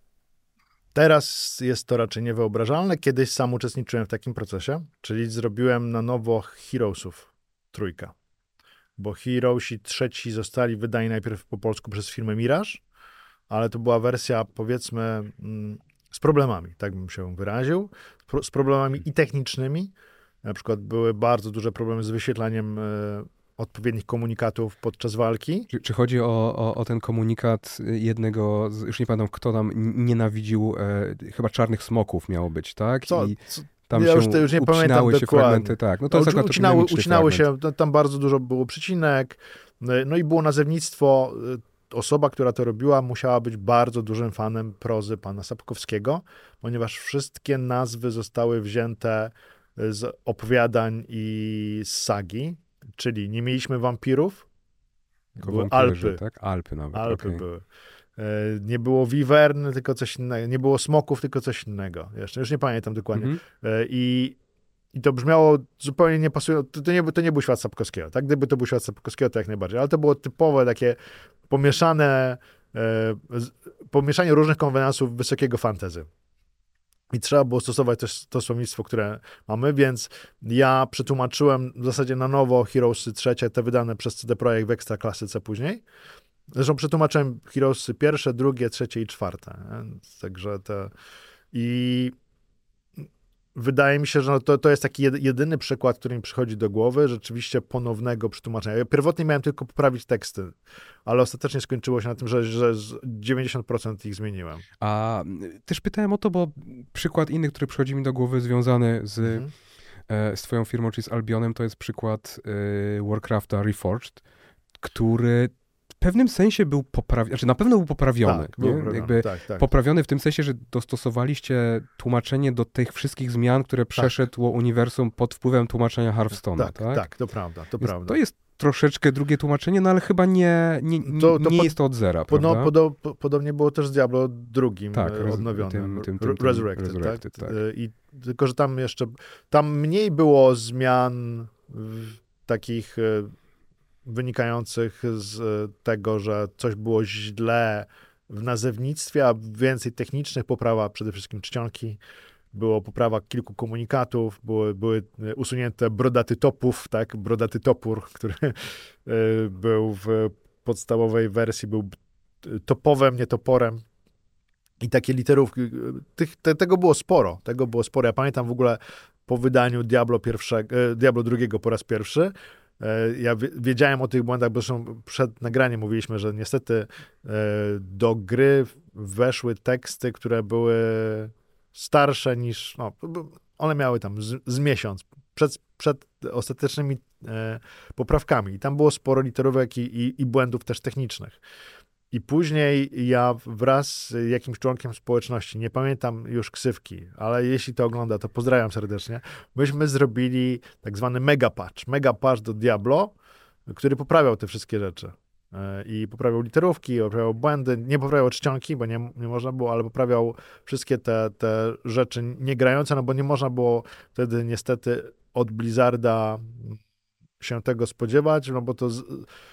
Teraz jest to raczej niewyobrażalne. Kiedyś sam uczestniczyłem w takim procesie, czyli zrobiłem na nowo Heroesów trójka. Bo Heroesi trzeci zostali wydani najpierw po polsku przez firmę Mirage, ale to była wersja, powiedzmy, z problemami, tak bym się wyraził, z problemami i technicznymi. Na przykład były bardzo duże problemy z wyświetlaniem odpowiednich komunikatów podczas walki. Czy, czy chodzi o, o, o ten komunikat jednego, z, już nie pamiętam kto tam nienawidził, e, chyba czarnych smoków miało być, tak? Co? I co? tam ja się już, to już nie pamiętam się dokładnie. fragmenty, tak. No to jest uci, ucinały ucinały fragment. się, tam bardzo dużo było przycinek, no i było nazewnictwo. Osoba, która to robiła, musiała być bardzo dużym fanem prozy pana Sapkowskiego, ponieważ wszystkie nazwy zostały wzięte z opowiadań i z sagi, czyli nie mieliśmy wampirów, były Alpy. Tak? Alpy nawet. Alpy okay. były. Nie było wiwern, tylko coś innego. Nie było smoków, tylko coś innego. Jeszcze już nie pamiętam dokładnie. Mm-hmm. I, I to brzmiało zupełnie niepasująco. To nie, to nie był świat Sapkowskiego. Tak? Gdyby to był świat Sapkowskiego, to jak najbardziej. Ale to było typowe takie pomieszane, e, pomieszanie różnych konwenansów wysokiego fantasy. I trzeba było stosować też to słownictwo, które mamy, więc ja przetłumaczyłem w zasadzie na nowo Heroesy trzecie, te wydane przez C D Projekt w Ekstra Klasyce później. Zresztą przetłumaczyłem Heroesy pierwsze, drugie, trzecie i czwarte. Nie? Także te... I wydaje mi się, że to, to jest taki jedyny przykład, który mi przychodzi do głowy, rzeczywiście ponownego przetłumaczenia. Ja pierwotnie miałem tylko poprawić teksty, ale ostatecznie skończyło się na tym, że, że dziewięćdziesiąt procent ich zmieniłem. A też pytałem o to, bo przykład inny, który przychodzi mi do głowy związany z, mhm. e, z twoją firmą, czyli z Albionem, to jest przykład e, Warcrafta Reforged, który w pewnym sensie był poprawiony, znaczy na pewno był poprawiony. Tak, był poprawiony. Jakby tak, tak. poprawiony w tym sensie, że dostosowaliście tłumaczenie do tych wszystkich zmian, które przeszedło tak. uniwersum pod wpływem tłumaczenia Hearthstone'a, tak, tak? Tak, to prawda, to Więc prawda. To jest troszeczkę drugie tłumaczenie, no ale chyba nie, nie, nie, to, to nie pod, jest to od zera, podo, prawda? Podo, po, podobnie było też z Diablo drugim tak, odnowionym, tym, tym, tym, tym, Resurrected, Resurrected tak? tak. I tylko, że tam jeszcze, tam mniej było zmian takich wynikających z tego, że coś było źle w nazewnictwie, a więcej technicznych, poprawa przede wszystkim czcionki, było poprawa kilku komunikatów, były, były usunięte brodaty topów, tak, brodaty topór, który był w podstawowej wersji, był topowem, nie toporem. I takie literówki, tych, te, tego było sporo, tego było sporo. Ja pamiętam w ogóle po wydaniu Diablo pierwszego, Diablo drugiego po raz pierwszy, ja wiedziałem o tych błędach, bo zresztą przed nagraniem mówiliśmy, że niestety do gry weszły teksty, które były starsze niż, no, one miały tam z, z miesiąc przed, przed ostatecznymi e, poprawkami. I tam było sporo literówek i, i, i błędów też technicznych. I później ja wraz z jakimś członkiem społeczności, nie pamiętam już ksywki, ale jeśli to ogląda, to pozdrawiam serdecznie, myśmy zrobili tak zwany mega patch, mega patch do Diablo, który poprawiał te wszystkie rzeczy. I poprawiał literówki, poprawiał błędy, nie poprawiał czcionki, bo nie, nie można było, ale poprawiał wszystkie te, te rzeczy niegrające, no bo nie można było wtedy niestety od Blizzarda się tego spodziewać, no bo to z,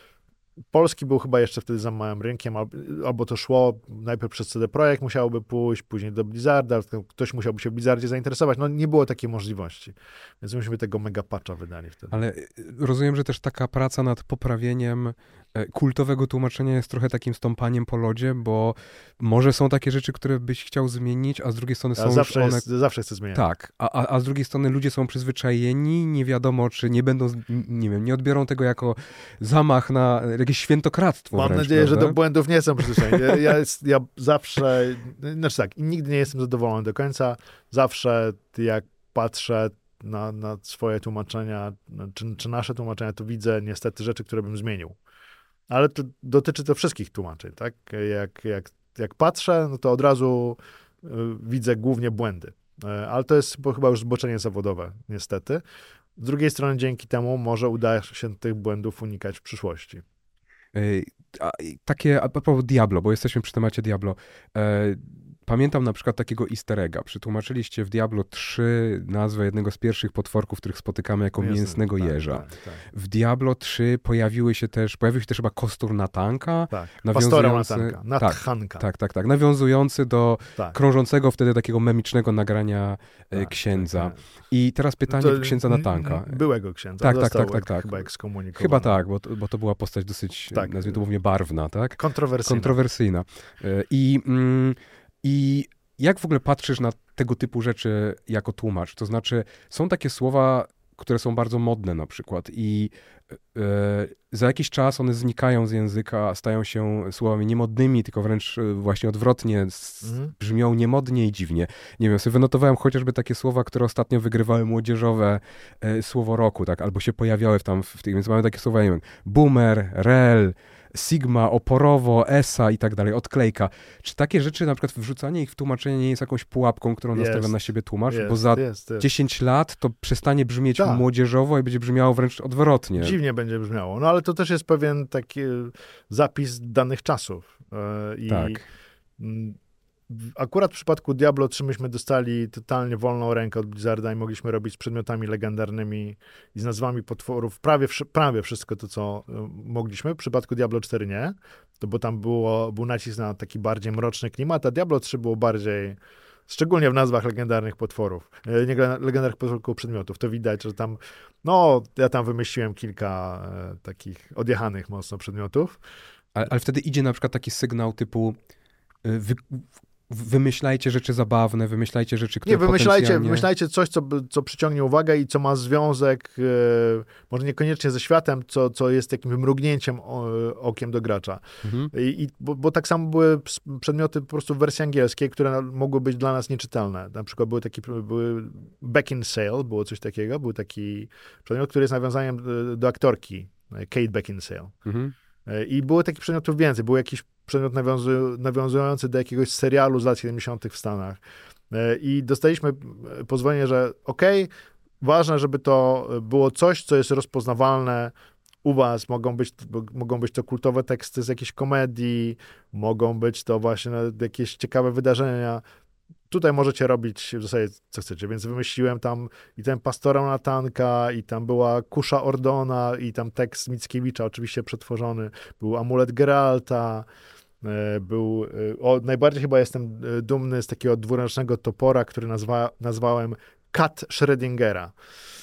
polski był chyba jeszcze wtedy za małym rynkiem, albo, albo to szło najpierw przez C D Projekt, musiałoby pójść, później do Blizzarda, ktoś musiałby się w Blizzardzie zainteresować, no nie było takiej możliwości, więc myśmy tego mega patcha wydali wtedy. Ale rozumiem, że też taka praca nad poprawieniem kultowego tłumaczenia jest trochę takim stąpaniem po lodzie, bo może są takie rzeczy, które byś chciał zmienić, a z drugiej strony są ja zawsze one... Jest, zawsze chcę zmieniać. Tak, a, a, a z drugiej strony ludzie są przyzwyczajeni, nie wiadomo, czy nie będą, nie wiem, nie odbiorą tego jako zamach na jakieś świętokradztwo. Mam wręcz, nadzieję, prawda? że do błędów nie są przyzwyczajeni. Ja, ja, jest, ja zawsze, znaczy tak, nigdy nie jestem zadowolony do końca. Zawsze jak patrzę na, na swoje tłumaczenia, czy, czy nasze tłumaczenia, to widzę niestety rzeczy, które bym zmienił. Ale to dotyczy to wszystkich tłumaczeń, tak? Jak, jak, jak patrzę, no to od razu y, widzę głównie błędy. Y, ale to jest chyba już zboczenie zawodowe, niestety. Z drugiej strony dzięki temu może uda się tych błędów unikać w przyszłości. Yy, a, takie, a propos Diablo, bo jesteśmy przy temacie Diablo. Yy, Pamiętam na przykład takiego easter egga. Przetłumaczyliście w Diablo trzy nazwę jednego z pierwszych potworków, których spotykamy jako Jasne, mięsnego tak, jeża. Tak, tak. W Diablo trzy pojawiły się też, pojawił się też chyba kostur Natanka. Tak, pastora Natanka, Natchanka. Tak, tak, tak, tak. Nawiązujący do tak. krążącego wtedy takiego memicznego nagrania tak, księdza. Tak, tak. I teraz pytanie do księdza Natanka. Byłego księdza. Tak, tak, tak, tak, tak. Chyba ekskomunikowany. Chyba tak, bo, bo to była postać dosyć, tak. nazwijmy to głównie barwna, tak? Kontrowersyjna. Kontrowersyjna. I... Mm, I jak w ogóle patrzysz na tego typu rzeczy jako tłumacz? To znaczy, są takie słowa, które są bardzo modne na przykład i e, za jakiś czas one znikają z języka, stają się słowami niemodnymi, tylko wręcz właśnie odwrotnie, mhm. brzmią niemodnie i dziwnie. Nie wiem, sobie wynotowałem chociażby takie słowa, które ostatnio wygrywały młodzieżowe e, słowo roku, tak, albo się pojawiały w tam, w tych, więc mamy takie słowa, nie wiem, boomer, rel, Sigma, oporowo, esa i tak dalej, odklejka. Czy takie rzeczy, na przykład wrzucanie ich w tłumaczenie nie jest jakąś pułapką, którą jest, nastawia na siebie tłumacz? Jest, bo za jest, jest. dziesięć lat to przestanie brzmieć tak. młodzieżowo i będzie brzmiało wręcz odwrotnie. Dziwnie będzie brzmiało. No ale to też jest pewien taki zapis danych czasów. I tak. Akurat w przypadku Diablo trzy myśmy dostali totalnie wolną rękę od Blizzarda i mogliśmy robić z przedmiotami legendarnymi i z nazwami potworów prawie, prawie wszystko to, co mogliśmy. W przypadku Diablo cztery nie, to bo tam było, był nacisk na taki bardziej mroczny klimat, a Diablo trzy było bardziej, szczególnie w nazwach legendarnych potworów, nie legendarnych potworów, tylko przedmiotów. To widać, że tam, no, ja tam wymyśliłem kilka e, takich odjechanych mocno przedmiotów. Ale, ale wtedy idzie na przykład taki sygnał typu wy, wymyślajcie rzeczy zabawne, wymyślajcie rzeczy, które Nie, wymyślajcie, potencjalnie... wymyślajcie coś, co, co przyciągnie uwagę i co ma związek, e, może niekoniecznie ze światem, co, co jest takim mrugnięciem o, okiem do gracza. Mhm. I, i, bo, bo tak samo były przedmioty po prostu w wersji angielskiej, które mogły być dla nas nieczytelne. Na przykład były takie, były Beckinsale, było coś takiego, był taki przedmiot, który jest nawiązaniem do aktorki, Kate Beckinsale. Mhm. I było takich przedmiotów więcej. Był jakiś przedmiot nawiązu, nawiązujący do jakiegoś serialu z lat siedemdziesiątych w Stanach. I dostaliśmy pozwolenie, że okej, okay, ważne, żeby to było coś, co jest rozpoznawalne u was. Mogą być, mogą być to kultowe teksty z jakiejś komedii, mogą być to właśnie jakieś ciekawe wydarzenia. Tutaj możecie robić w zasadzie co chcecie, więc wymyśliłem tam i ten Pastora Natanka, i tam była Kusza Ordona, i tam tekst Mickiewicza, oczywiście przetworzony, był amulet Geralta, był, o, najbardziej chyba jestem dumny z takiego dwuręcznego topora, który nazwa, nazwałem Kat Schrödingera.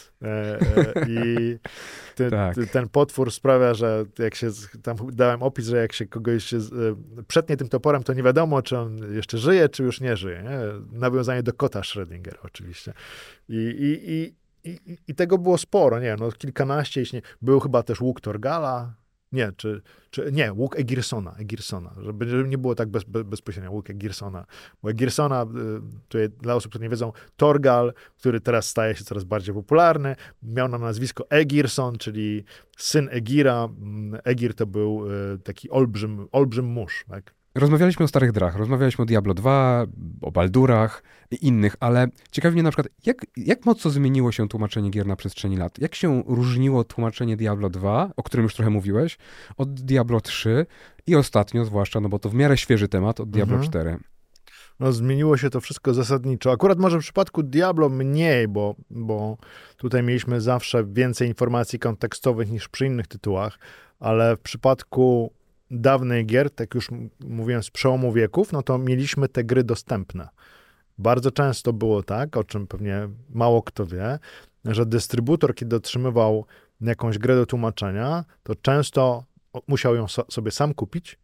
I ten, tak. ten potwór sprawia, że jak się, tam dałem opis, że jak się kogoś się przetnie tym toporem, to nie wiadomo, czy on jeszcze żyje, czy już nie żyje. Nie? Nawiązanie do kota Schrödingera oczywiście. I, i, i, i, i tego było sporo, nie no kilkanaście, jeśli nie, był chyba też łuk Torgala, nie, czy, czy nie, łuk Egirsona, Egirsona, żeby, żeby nie było tak bez, bez, bezpośrednio, łuk Egirsona, bo Egirsona, tutaj dla osób, które nie wiedzą, Torgal, który teraz staje się coraz bardziej popularny, miał na nazwisko Egirson, czyli syn Egira. Egir to był taki olbrzym, olbrzym mórz, tak? Rozmawialiśmy o Starych Drach, rozmawialiśmy o Diablo dwa, o Baldurach i innych, ale ciekawi mnie na przykład, jak, jak mocno zmieniło się tłumaczenie gier na przestrzeni lat? Jak się różniło tłumaczenie Diablo dwa, o którym już trochę mówiłeś, od Diablo trzy i ostatnio zwłaszcza, no bo to w miarę świeży temat, od Diablo mhm. cztery? No zmieniło się to wszystko zasadniczo. Akurat może w przypadku Diablo mniej, bo, bo tutaj mieliśmy zawsze więcej informacji kontekstowych niż przy innych tytułach, ale w przypadku dawnych gier, tak już mówiłem, z przełomu wieków, no to mieliśmy te gry dostępne. Bardzo często było tak, o czym pewnie mało kto wie, że dystrybutor, kiedy otrzymywał jakąś grę do tłumaczenia, to często musiał ją so, sobie sam kupić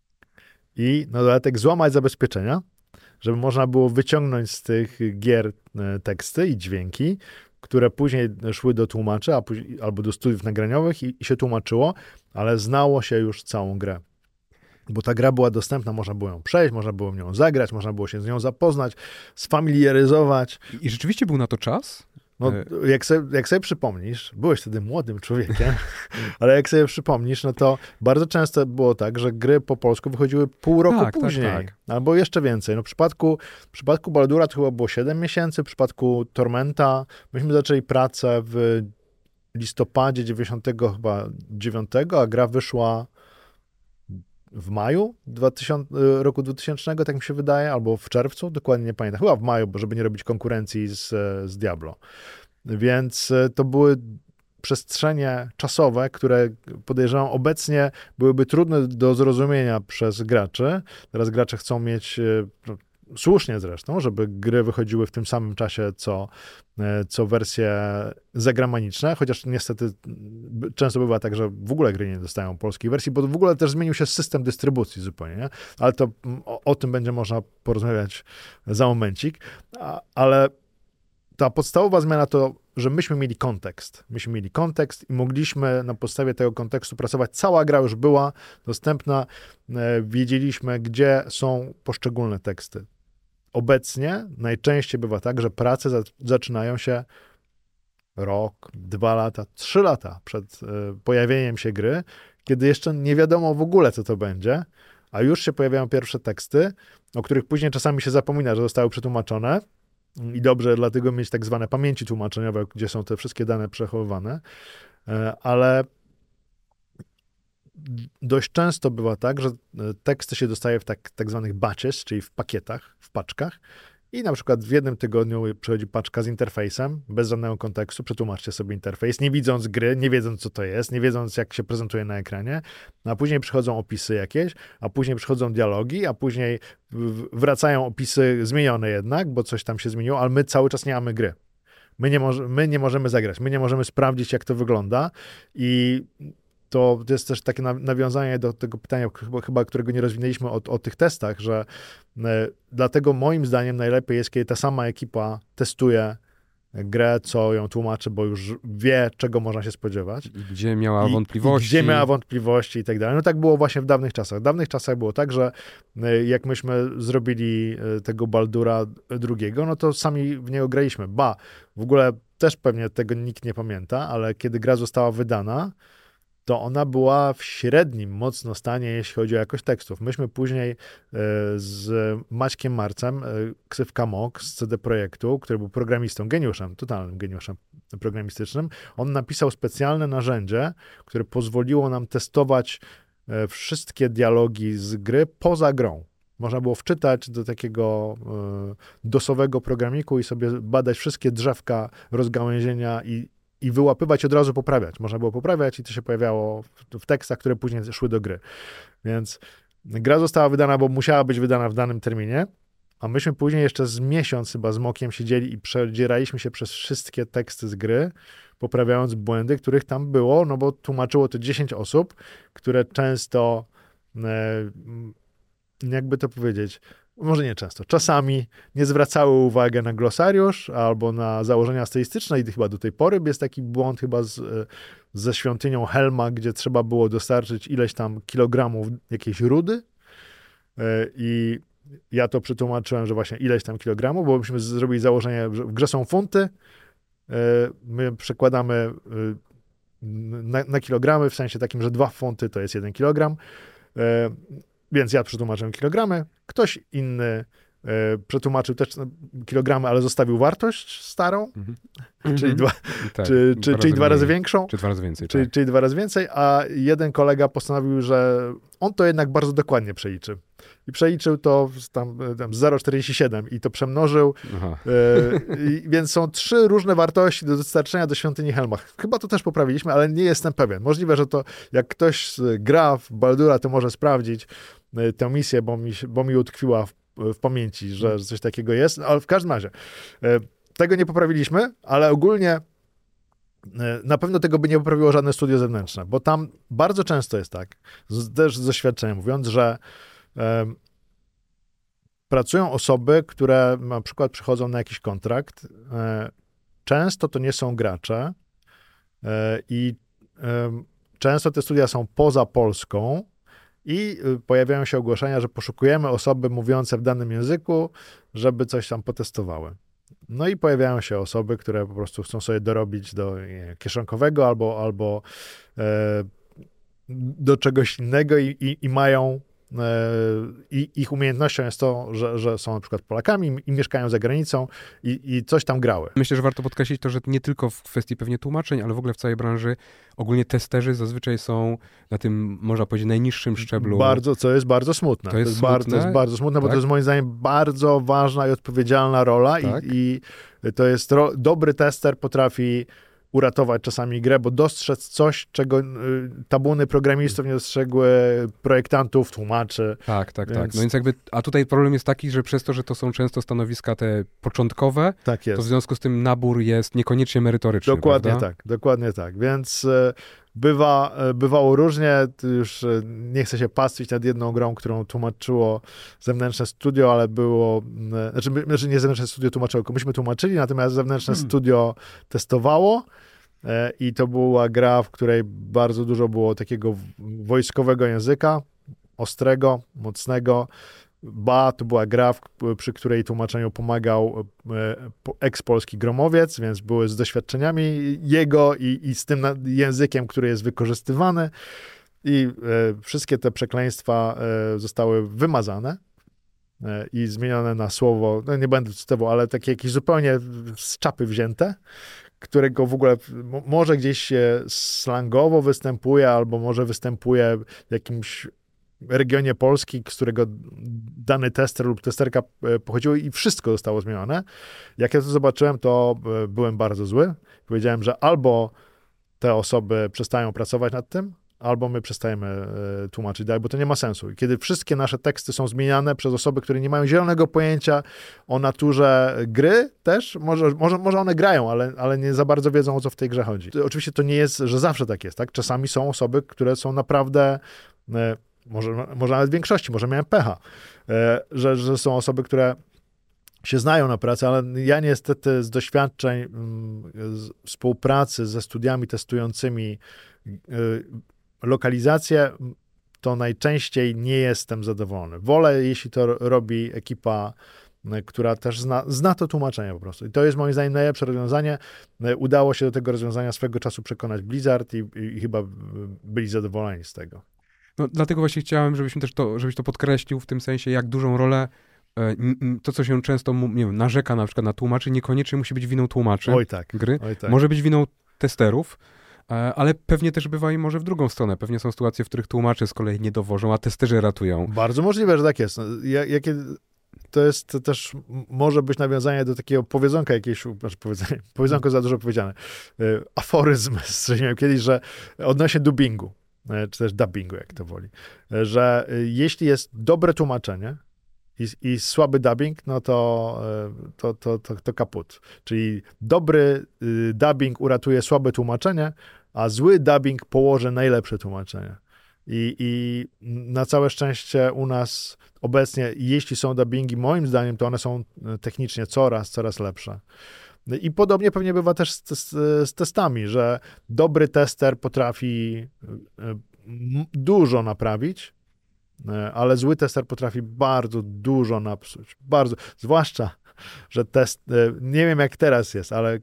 i na dodatek złamać zabezpieczenia, żeby można było wyciągnąć z tych gier teksty i dźwięki, które później szły do tłumaczy, a później, albo do studiów nagraniowych i, i się tłumaczyło, ale znało się już całą grę. Bo ta gra była dostępna, można było ją przejść, można było nią zagrać, można było się z nią zapoznać, sfamiliaryzować. I rzeczywiście był na to czas? No, jak sobie, jak sobie przypomnisz, byłeś wtedy młodym człowiekiem, ale jak sobie przypomnisz, no to bardzo często było tak, że gry po polsku wychodziły pół roku tak, później, tak, tak. albo jeszcze więcej. No, w przypadku, w przypadku Baldura to chyba było siedem miesięcy, w przypadku Tormenta myśmy zaczęli pracę w listopadzie dziewięćdziesiątego dziewiątego, a gra wyszła w maju dwutysięcznego, roku dwutysięcznego, tak mi się wydaje, albo w czerwcu, dokładnie nie pamiętam. Chyba w maju, bo żeby nie robić konkurencji z, z Diablo. Więc to były przestrzenie czasowe, które podejrzewam obecnie byłyby trudne do zrozumienia przez graczy. Teraz gracze chcą mieć, no, słusznie zresztą, żeby gry wychodziły w tym samym czasie, co, co wersje zagraniczne, chociaż niestety często bywa tak, że w ogóle gry nie dostają polskiej wersji, bo w ogóle też zmienił się system dystrybucji zupełnie, nie? Ale to o, o tym będzie można porozmawiać za momencik. A, ale ta podstawowa zmiana to że myśmy mieli kontekst. Myśmy mieli kontekst i mogliśmy na podstawie tego kontekstu pracować. Cała gra już była dostępna. Wiedzieliśmy, gdzie są poszczególne teksty. Obecnie najczęściej bywa tak, że prace za, zaczynają się rok, dwa lata, trzy lata przed y, pojawieniem się gry, kiedy jeszcze nie wiadomo w ogóle, co to będzie, a już się pojawiają pierwsze teksty, o których później czasami się zapomina, że zostały przetłumaczone i dobrze dlatego mieć tak zwane pamięci tłumaczeniowe, gdzie są te wszystkie dane przechowywane, y, ale dość często bywa tak, że teksty się dostaje w tak, tak zwanych batches, czyli w pakietach, w paczkach i na przykład w jednym tygodniu przychodzi paczka z interfejsem, bez żadnego kontekstu, przetłumaczcie sobie interfejs, nie widząc gry, nie wiedząc co to jest, nie wiedząc jak się prezentuje na ekranie, a później przychodzą opisy jakieś, a później przychodzą dialogi, a później wracają opisy zmienione jednak, bo coś tam się zmieniło, ale my cały czas nie mamy gry. My nie, moż- my nie możemy zagrać, my nie możemy sprawdzić jak to wygląda i to jest też takie nawiązanie do tego pytania, chyba którego nie rozwinęliśmy o, o tych testach, że e, dlatego moim zdaniem najlepiej jest, kiedy ta sama ekipa testuje grę, co ją tłumaczy, bo już wie, czego można się spodziewać. I gdzie miała I, wątpliwości. I gdzie miała wątpliwości i tak dalej. No tak było właśnie w dawnych czasach. W dawnych czasach było tak, że e, jak myśmy zrobili e, tego Baldura drugiego, no to sami w niego graliśmy. Ba, w ogóle też pewnie tego nikt nie pamięta, ale kiedy gra została wydana, to ona była w średnim mocno stanie, jeśli chodzi o jakość tekstów. Myśmy później y, z Maćkiem Marcem, y, ksywka Mok z C D Projektu, który był programistą, geniuszem, totalnym geniuszem programistycznym, on napisał specjalne narzędzie, które pozwoliło nam testować y, wszystkie dialogi z gry poza grą. Można było wczytać do takiego y, dosowego programiku i sobie badać wszystkie drzewka, rozgałęzienia i i wyłapywać, od razu poprawiać. Można było poprawiać i to się pojawiało w, w tekstach, które później szły do gry. Więc gra została wydana, bo musiała być wydana w danym terminie, a myśmy później jeszcze z miesiąc chyba z Mokiem siedzieli i przedzieraliśmy się przez wszystkie teksty z gry, poprawiając błędy, których tam było, no bo tłumaczyło to dziesięć osób, które często, e, jakby to powiedzieć, może nie często, czasami nie zwracały uwagi na glosariusz albo na założenia stylistyczne i chyba do tej pory jest taki błąd chyba z, ze świątynią Helma, gdzie trzeba było dostarczyć ileś tam kilogramów jakiejś rudy i ja to przetłumaczyłem, że właśnie ileś tam kilogramów, bo myśmy zrobili założenie, że w grze są funty, my przekładamy na, na kilogramy, w sensie takim, że dwa funty to jest jeden kilogram. Więc ja przetłumaczyłem kilogramy, ktoś inny e, przetłumaczył też kilogramy, ale zostawił wartość starą, mm-hmm. czyli, dwa, tak, czy, czy, dwa czyli dwa razy większą, czy dwa razy więcej, czyli, tak. czyli dwa razy więcej, a jeden kolega postanowił, że on to jednak bardzo dokładnie przeliczy. I przeliczył to tam, tam zero przecinek czterdzieści siedem i to przemnożył, e, i, więc są trzy różne wartości do dostarczenia do świątyni Helma. Chyba to też poprawiliśmy, ale nie jestem pewien. Możliwe, że to jak ktoś gra w Baldura, to może sprawdzić e, tę misję, bo mi, bo mi utkwiła w, w pamięci, że, że coś takiego jest, ale w każdym razie e, tego nie poprawiliśmy, ale ogólnie e, na pewno tego by nie poprawiło żadne studio zewnętrzne, bo tam bardzo często jest tak, z, też z doświadczenia mówiąc, że pracują osoby, które na przykład przychodzą na jakiś kontrakt. Często to nie są gracze i często te studia są poza Polską i pojawiają się ogłoszenia, że poszukujemy osoby mówiące w danym języku, żeby coś tam potestowały. No i pojawiają się osoby, które po prostu chcą sobie dorobić do nie, kieszonkowego albo, albo e, do czegoś innego i, i, i mają I ich umiejętnością jest to, że, że są na przykład Polakami i mieszkają za granicą i, i coś tam grały. Myślę, że warto podkreślić to, że nie tylko w kwestii pewnie tłumaczeń, ale w ogóle w całej branży ogólnie testerzy zazwyczaj są na tym, można powiedzieć, najniższym szczeblu. Bardzo, co jest bardzo smutne. To jest, to jest, smutne, bardzo, to jest bardzo smutne, bo tak? to jest moim zdaniem bardzo ważna i odpowiedzialna rola tak? i, i to jest ro, dobry tester potrafi uratować czasami grę, bo dostrzec coś, czego y, tabuny programistów nie dostrzegły, projektantów, tłumaczy. Tak, tak, więc... tak. No więc jakby, a tutaj problem jest taki, że przez to, że to są często stanowiska te początkowe, tak jest. To w związku z tym nabór jest niekoniecznie merytoryczny. Dokładnie prawda? tak, dokładnie tak. Więc y, bywa, bywało różnie, już nie chcę się pastwić nad jedną grą, którą tłumaczyło zewnętrzne studio, ale było, znaczy, znaczy nie zewnętrzne studio tłumaczyło, tylko myśmy tłumaczyli, natomiast zewnętrzne hmm. studio testowało i to była gra, w której bardzo dużo było takiego wojskowego języka, ostrego, mocnego. Ba, to była gra, w, przy której tłumaczeniu pomagał eks-polski gromowiec, więc były z doświadczeniami jego i, i z tym językiem, który jest wykorzystywany. I e, wszystkie te przekleństwa e, zostały wymazane e, i zmienione na słowo, no nie będę cytował, ale takie jakieś zupełnie z czapy wzięte, którego w ogóle może gdzieś slangowo występuje, albo może występuje w jakimś regionie Polski, z którego dany tester lub testerka pochodziły i wszystko zostało zmienione. Jak ja to zobaczyłem, to byłem bardzo zły. Powiedziałem, że albo te osoby przestają pracować nad tym, albo my przestajemy tłumaczyć dalej, bo to nie ma sensu. I kiedy wszystkie nasze teksty są zmieniane przez osoby, które nie mają zielonego pojęcia o naturze gry też, może, może, może one grają, ale, ale nie za bardzo wiedzą, o co w tej grze chodzi. Oczywiście to nie jest, że zawsze tak jest, tak? Czasami są osoby, które są naprawdę Może, może nawet w większości, może miałem pecha, że, że są osoby, które się znają na pracy, ale ja niestety z doświadczeń z współpracy ze studiami testującymi lokalizację, to najczęściej nie jestem zadowolony. Wolę, jeśli to robi ekipa, która też zna, zna to tłumaczenie po prostu. I to jest moim zdaniem najlepsze rozwiązanie. Udało się do tego rozwiązania swego czasu przekonać Blizzard i, i chyba byli zadowoleni z tego. No, dlatego właśnie chciałem, żebyśmy też to, żebyś to podkreślił w tym sensie, jak dużą rolę to, co się często nie wiem, narzeka na przykład na tłumaczy, niekoniecznie musi być winą tłumaczy Oj tak, gry. Oj tak. Może być winą testerów, ale pewnie też bywa i może w drugą stronę. Pewnie są sytuacje, w których tłumacze z kolei nie dowożą, a testerzy ratują. Bardzo możliwe, że tak jest. Jakie... To jest to też, może być nawiązanie do takiego powiedzonka jakiegoś, znaczy powiedzenie, powiedzonko za dużo powiedziane, aforyzm strzeliłem kiedyś, że odnośnie dubbingu, czy też dubbingu, jak to woli, że jeśli jest dobre tłumaczenie i, i słaby dubbing, no to, to, to, to, to kaput. Czyli dobry dubbing uratuje słabe tłumaczenie, a zły dubbing położy najlepsze tłumaczenie. I, I na całe szczęście u nas obecnie, jeśli są dubbingi, moim zdaniem, to one są technicznie coraz, coraz lepsze. I podobnie pewnie bywa też z, z, z testami, że dobry tester potrafi dużo naprawić, ale zły tester potrafi bardzo dużo napsuć. Bardzo, zwłaszcza, że test, nie wiem jak teraz jest, ale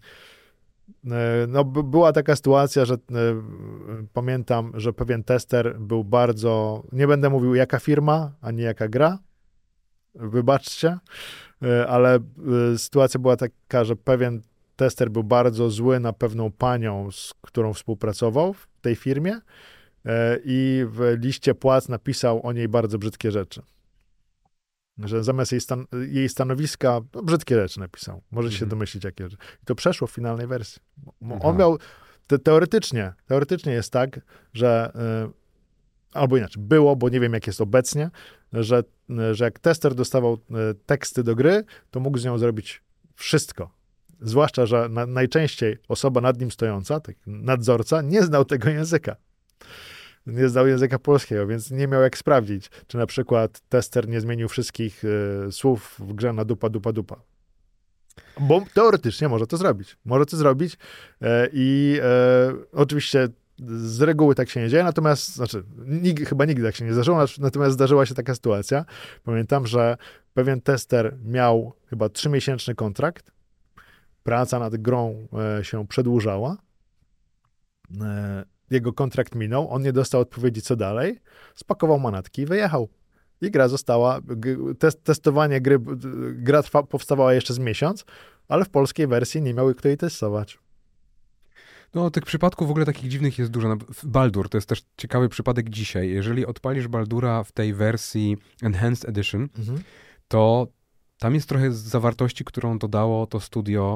no, była taka sytuacja, że pamiętam, że pewien tester był bardzo, nie będę mówił jaka firma, ani jaka gra, wybaczcie, ale sytuacja była taka, że pewien tester był bardzo zły na pewną panią, z którą współpracował w tej firmie i w liście płac napisał o niej bardzo brzydkie rzeczy. Że zamiast jej, stan jej stanowiska, no, brzydkie rzeczy napisał. Możecie się domyślić, jakie rzeczy. I to przeszło w finalnej wersji. On Aha. miał, te, teoretycznie, teoretycznie jest tak, że, y, albo inaczej, było, bo nie wiem, jak jest obecnie, że, y, że jak tester dostawał y, teksty do gry, to mógł z nią zrobić wszystko. Zwłaszcza, że na, najczęściej osoba nad nim stojąca, tak, nadzorca, nie znał tego języka. Nie znał języka polskiego, więc nie miał jak sprawdzić, czy na przykład tester nie zmienił wszystkich y, słów w grze na dupa, dupa, dupa. Bo teoretycznie może to zrobić. Może to zrobić y, i y, oczywiście z reguły tak się nie dzieje, natomiast, znaczy, nig chyba nigdy tak się nie zdarzyło, natomiast zdarzyła się taka sytuacja. Pamiętam, że pewien tester miał chyba trzymiesięczny kontrakt, praca nad grą y, się przedłużała, y, jego kontrakt minął, on nie dostał odpowiedzi, co dalej, spakował manatki i wyjechał. I gra została, test, testowanie gry, gra trwa, powstawała jeszcze z miesiąc, ale w polskiej wersji nie miał kto jej testować. No, tych przypadków w ogóle takich dziwnych jest dużo. Baldur to jest też ciekawy przypadek dzisiaj. Jeżeli odpalisz Baldura w tej wersji Enhanced Edition, mhm. to tam jest trochę zawartości, którą dodało to studio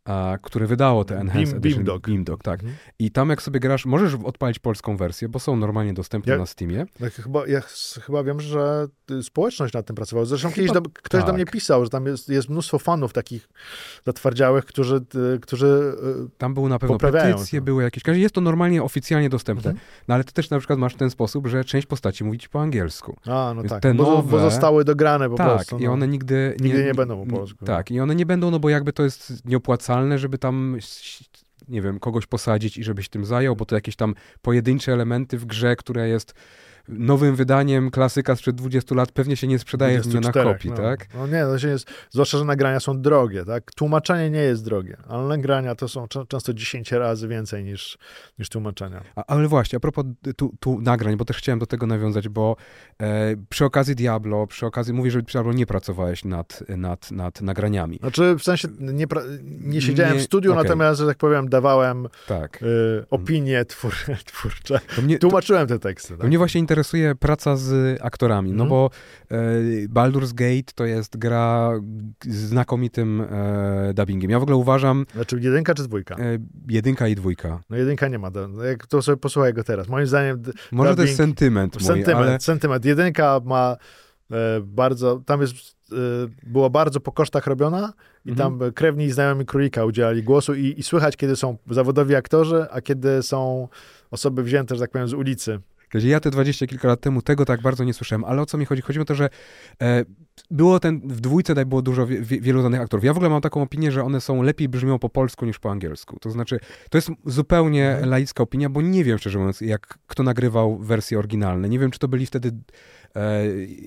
a, które wydało te Enhanced Beam, Edition. Beamdog. Beamdog, tak. Mhm. I tam jak sobie grasz, możesz odpalić polską wersję, bo są normalnie dostępne Ja- na Steamie. Tak, chyba, ja s- chyba wiem, że y, społeczność nad tym pracowała. Zresztą kiedyś do, ktoś tak. do mnie pisał, że tam jest, jest mnóstwo fanów takich zatwardziałych, którzy, y, którzy y, Tam były na pewno Poprawiają petycje, to. były jakieś... Jest to normalnie oficjalnie dostępne. Mhm. No ale ty też na przykład masz w ten sposób, że część postaci mówi ci po angielsku. A, no Więc tak. te bo, nowe- bo zostały dograne po tak, prostu. i no. one nigdy... Nigdy nie będą po polsku. Tak, i one nie będą, no bo jakby to jest nieopłacalne, żeby tam, nie wiem, kogoś posadzić i żebyś tym zajął, bo to jakieś tam pojedyncze elementy w grze, które jest nowym wydaniem klasyka sprzed dwudziestu lat, pewnie się nie sprzedaje w miliona dwudziestu kopii, czterech, no. tak? No nie, to się jest, zwłaszcza, że nagrania są drogie, tak? Tłumaczenie nie jest drogie, ale nagrania to są cze- często dziesięć razy więcej niż, niż tłumaczenia. A, ale właśnie, a propos tu, tu nagrań, bo też chciałem do tego nawiązać, bo e, przy okazji Diablo, przy okazji, mówię, że przy Diablo nie pracowałeś nad, nad, nad nagraniami. Znaczy, w sensie nie, pra- nie siedziałem Nie, w studiu, okej. natomiast, że tak powiem, dawałem Tak. y, opinie twór, twórcze. To mnie, to, Tłumaczyłem te teksty. to Tak? mnie właśnie interesuje praca z aktorami, no Mhm. bo e, Baldur's Gate to jest gra z znakomitym e, dubbingiem. Ja w ogóle uważam Znaczy jedynka czy dwójka? e, jedynka i dwójka. No jedynka nie ma. do- no Jak to sobie posłuchaj go teraz. Moim zdaniem d- Może to jest dubbing- sentyment mój, sentyment, ale sentyment. Jedynka ma e, bardzo, tam jest, e, była bardzo po kosztach robiona i Mhm. tam krewni i znajomi królika udzielali głosu i, i słychać, kiedy są zawodowi aktorzy, a kiedy są osoby wzięte, że tak powiem, z ulicy. Gdzie ja te dwadzieścia kilka lat temu tego tak bardzo nie słyszałem, ale o co mi chodzi? Chodzi o to, że e, było ten, w dwójce tak było dużo, wie, wie- wielu danych aktorów. Ja w ogóle mam taką opinię, że one są lepiej brzmią po polsku niż po angielsku. To znaczy, to jest zupełnie Mhm. laicka opinia, bo nie wiem, szczerze mówiąc, jak kto nagrywał wersje oryginalne. Nie wiem, czy to byli wtedy e,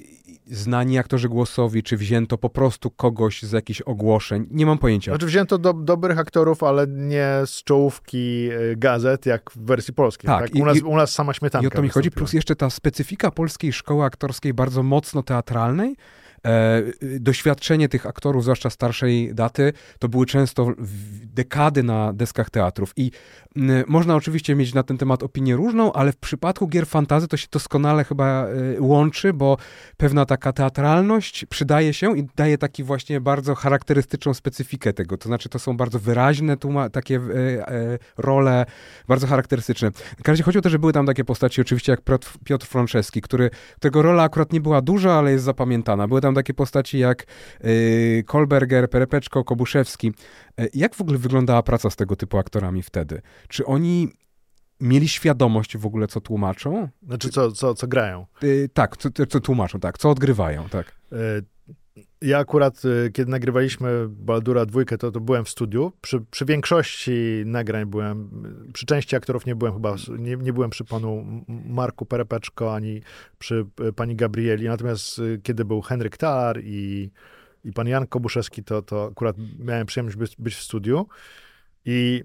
znani aktorzy głosowi, czy wzięto po prostu kogoś z jakichś ogłoszeń. Nie mam pojęcia. Znaczy wzięto do, dobrych aktorów, ale nie z czołówki e, gazet, jak w wersji polskiej. Tak, Tak, i- U, nas, i- u nas sama śmietanka I o to mi chodzi, wystąpiła. plus jeszcze ta specyfika polskiej szkoły aktorskiej, bardzo mocno teatralnej. E, y, doświadczenie tych aktorów, zwłaszcza starszej daty, to były często w- dekady na deskach teatrów. I y, można oczywiście mieć na ten temat opinię różną, ale w przypadku gier fantasy to się doskonale chyba y, łączy, bo pewna taka teatralność przydaje się i daje taki właśnie bardzo charakterystyczną specyfikę tego. To znaczy, to są bardzo wyraźne tłuma- takie y, y, role, bardzo charakterystyczne. W każdym razie chodzi o to, że były tam takie postaci, oczywiście jak Piotr, Piotr Franceski, który, którego rola akurat nie była duża, ale jest zapamiętana. Były tam takie postaci jak y, Kolberger, Perepeczko, Kobuszewski. Y, jak w ogóle wyglądała praca z tego typu aktorami wtedy? Czy oni mieli świadomość w ogóle, co tłumaczą? Znaczy, co, co, co grają. Y, tak, co, co tłumaczą, tak, co odgrywają, tak. E, Ja akurat, e, kiedy nagrywaliśmy Baldura dwójkę, to, to byłem w studiu. Przy, przy większości nagrań byłem, przy części aktorów nie byłem chyba, nie, nie byłem przy panu Marku Perepeczko, ani przy e, pani Gabrieli. Natomiast e, kiedy był Henryk Talar i, i pan Jan Kobuszewski, to, to akurat miałem przyjemność być, być w studiu. I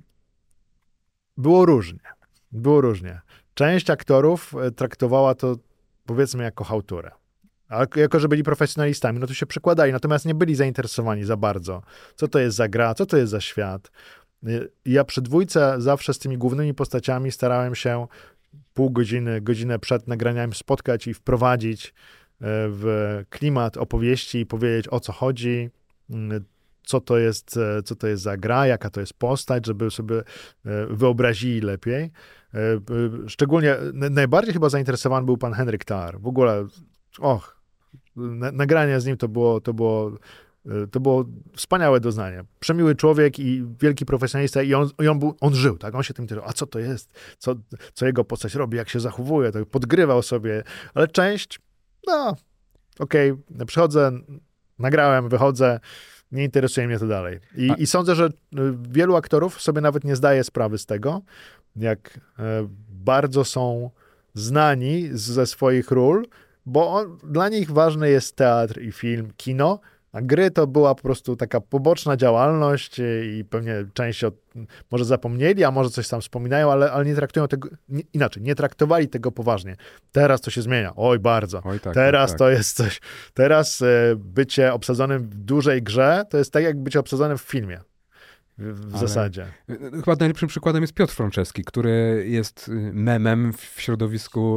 było różnie. Było różnie. Część aktorów e, traktowała to, powiedzmy, jako chałturę. A jako, że byli profesjonalistami, no to się przykładali, natomiast nie byli zainteresowani za bardzo. Co to jest za gra, co to jest za świat. I ja przy dwójce zawsze z tymi głównymi postaciami starałem się pół godziny, godzinę przed nagraniami spotkać i wprowadzić e, w klimat opowieści i powiedzieć, o co chodzi, mm, co to jest, e, co to jest za gra, jaka to jest postać, żeby sobie e, wyobrazili lepiej. E, e, Szczególnie, n- najbardziej chyba zainteresowany był pan Henryk Talar. W ogóle, och, na- nagranie z nim to było, to było, e, to było wspaniałe doznanie. Przemiły człowiek i wielki profesjonalista i on, i on, był, on żył, tak? On się tym interesował. A co to jest? Co, co jego postać robi? Jak się zachowuje? To podgrywał sobie. Ale część, no, okej, okay, przychodzę, nagrałem, wychodzę, nie interesuje mnie to dalej. I, A- I sądzę, że y, wielu aktorów sobie nawet nie zdaje sprawy z tego, jak e, bardzo są znani z- ze swoich ról, bo on, dla nich ważny jest teatr i film, kino, a gry to była po prostu taka poboczna działalność y, i pewnie część od, może zapomnieli, a może coś tam wspominają, ale, ale nie traktują tego, nie, inaczej, nie traktowali tego poważnie. Teraz to się zmienia, oj bardzo. Oj, tak, Teraz tak, to jest coś, teraz e, bycie obsadzonym w dużej grze, to jest tak jak bycie obsadzonym w filmie. W, w Ale- zasadzie. Chyba najlepszym przykładem jest Piotr Franceski, który jest y, memem w środowisku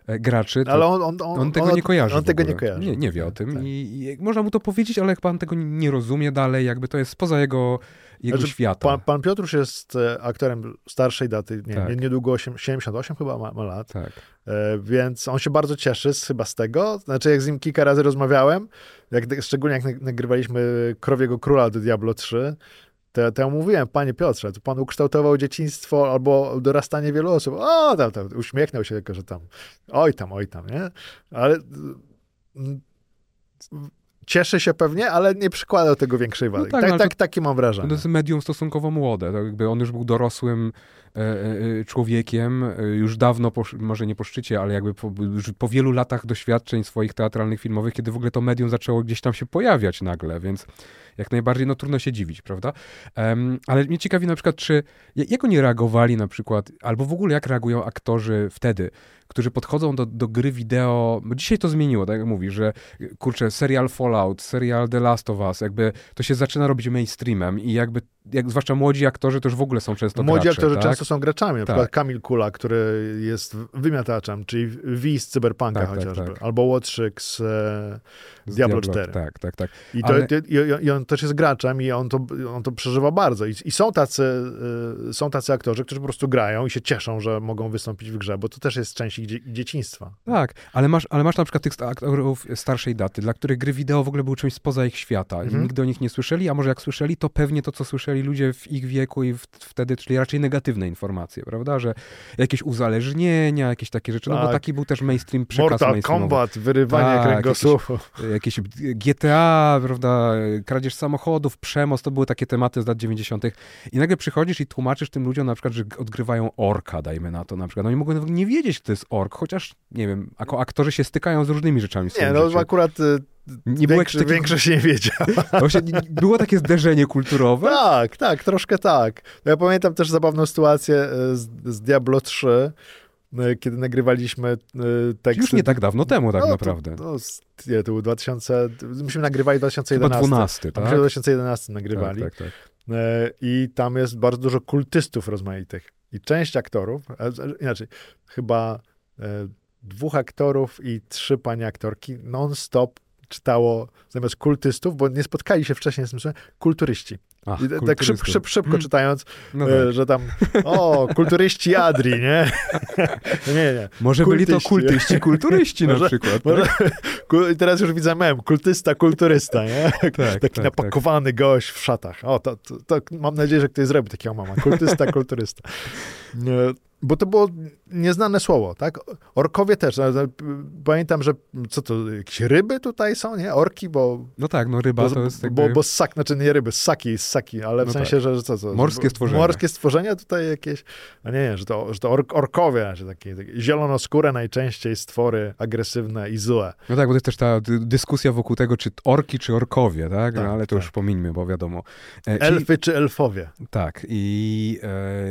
graczy. Ale on, on, on, on tego on, nie kojarzy. On tego nie kojarzy. Nie, nie wie o tym tak. I, i można mu to powiedzieć, ale chyba on tego nie rozumie dalej, jakby to jest spoza jego, jego znaczy, świata. Pan, pan Piotrusz jest aktorem starszej daty, nie, tak. nie, niedługo osiem, siedemdziesiąt osiem chyba ma, ma lat, tak. e, więc on się bardzo cieszy z, chyba z tego, znaczy jak z nim kilka razy rozmawiałem, jak, szczególnie jak nagrywaliśmy Krowiego Króla do Diablo trzy, To, to ja mówiłem, panie Piotrze, to pan ukształtował dzieciństwo albo dorastanie wielu osób. O, tam, tam, uśmiechnął się tylko, że tam, oj tam, oj tam, nie? Ale mm, cieszy się pewnie, ale nie przykładał tego większej wagi. No tak, tak, no tak, takie mam wrażenie. To jest medium stosunkowo młode. Tak jakby on już był dorosłym e, e, człowiekiem, e, już dawno, po, może nie po szczycie, ale jakby po, już po wielu latach doświadczeń swoich teatralnych, filmowych, kiedy w ogóle to medium zaczęło gdzieś tam się pojawiać nagle, więc jak najbardziej, no trudno się dziwić, prawda? Um, ale mnie ciekawi na przykład, czy, jak oni reagowali na przykład, albo w ogóle jak reagują aktorzy wtedy, którzy podchodzą do, do gry wideo, bo dzisiaj to zmieniło, tak jak mówisz, że kurczę, serial Fallout, serial The Last of Us, jakby to się zaczyna robić mainstreamem i jakby, jak, zwłaszcza młodzi aktorzy to już w ogóle są często Młodzi gracze, aktorzy tak? często są graczami, na tak. przykład Kamil Kula, który jest wymiataczem, czyli V z Cyberpunka tak, chociażby, tak, tak. albo Łotrzyk z, e, z Diablo cztery. Tak, tak, tak. I, to, Ale... i, I on też jest graczem i on to, on to przeżywa bardzo. I, i są, tacy, y, są tacy aktorzy, którzy po prostu grają i się cieszą, że mogą wystąpić w grze, bo to też jest część ich dzie, dzieciństwa. Tak, ale masz, ale masz na przykład tych aktorów starszej daty, dla których gry wideo w ogóle były czymś spoza ich świata. Mhm. Nigdy o nich nie słyszeli, a może jak słyszeli, to pewnie to, co słyszeli ludzie w ich wieku i w, wtedy, czyli raczej negatywne informacje, prawda, że jakieś uzależnienia, jakieś takie rzeczy, tak. No bo taki był też mainstream przekaz Mortal mainstreamowy. Kombat, wyrywanie tak, kręgosłupu. Jakieś, jakieś G T A, prawda, kradzież samochodów, przemoc, to były takie tematy z lat dziewięćdziesiątych. I nagle przychodzisz i tłumaczysz tym ludziom na przykład, że odgrywają orka, dajmy na to na przykład. Oni mogą nie wiedzieć, kto jest ork, chociaż, nie wiem, jako aktorzy się stykają z różnymi rzeczami w swoim Nie, no życiu. akurat nie większo, takich... większość nie wiedziała. Właśnie, było takie zderzenie kulturowe? Tak, tak, troszkę tak. Ja pamiętam też zabawną sytuację z, z Diablo trzy, kiedy nagrywaliśmy teksty. Już nie tak dawno temu tak no, naprawdę. To, to, nie, to był dwa tysiące... Myśmy nagrywali dwa tysiące jedenasty. Chyba dwunasty, tak? Myśmy dwa tysiące jedenasty nagrywali. Tak, tak, tak. I tam jest bardzo dużo kultystów rozmaitych. I część aktorów, inaczej, chyba dwóch aktorów i trzy panie aktorki non-stop czytało zamiast kultystów, bo nie spotkali się wcześniej z tym słowem, kulturyści. Ach, I tak szyb, szyb, szybko hmm. czytając, no tak. że tam, o, kulturyści Adri, nie? nie, nie. Może kultyści. Byli to kultyści, kulturyści na może, przykład. Może, tak? Teraz już widzę mem, kultysta, kulturysta, nie? Tak, taki tak, napakowany tak. gość w szatach. O, to, to, to mam nadzieję, że ktoś zrobi takiego mama. Kultysta, kulturysta. Bo to było nieznane słowo, tak? Orkowie też. Pamiętam, że co to, jakieś ryby tutaj są, nie? Orki, bo... No tak, no ryba bo, to jest jakby... Bo, bo ssak, znaczy nie ryby, ssaki, ssaki, ale w no sensie, tak. że, że co, co? Morskie stworzenia. Morskie stworzenia tutaj jakieś... A nie, nie, że to, że to ork, orkowie, znaczy takie, takie zielonoskóre najczęściej stwory agresywne i złe. No tak, bo to jest też ta dyskusja wokół tego, czy orki, czy orkowie, tak? tak no, ale to tak. już pomińmy, bo wiadomo. E, Elfy czyli... czy elfowie. Tak. I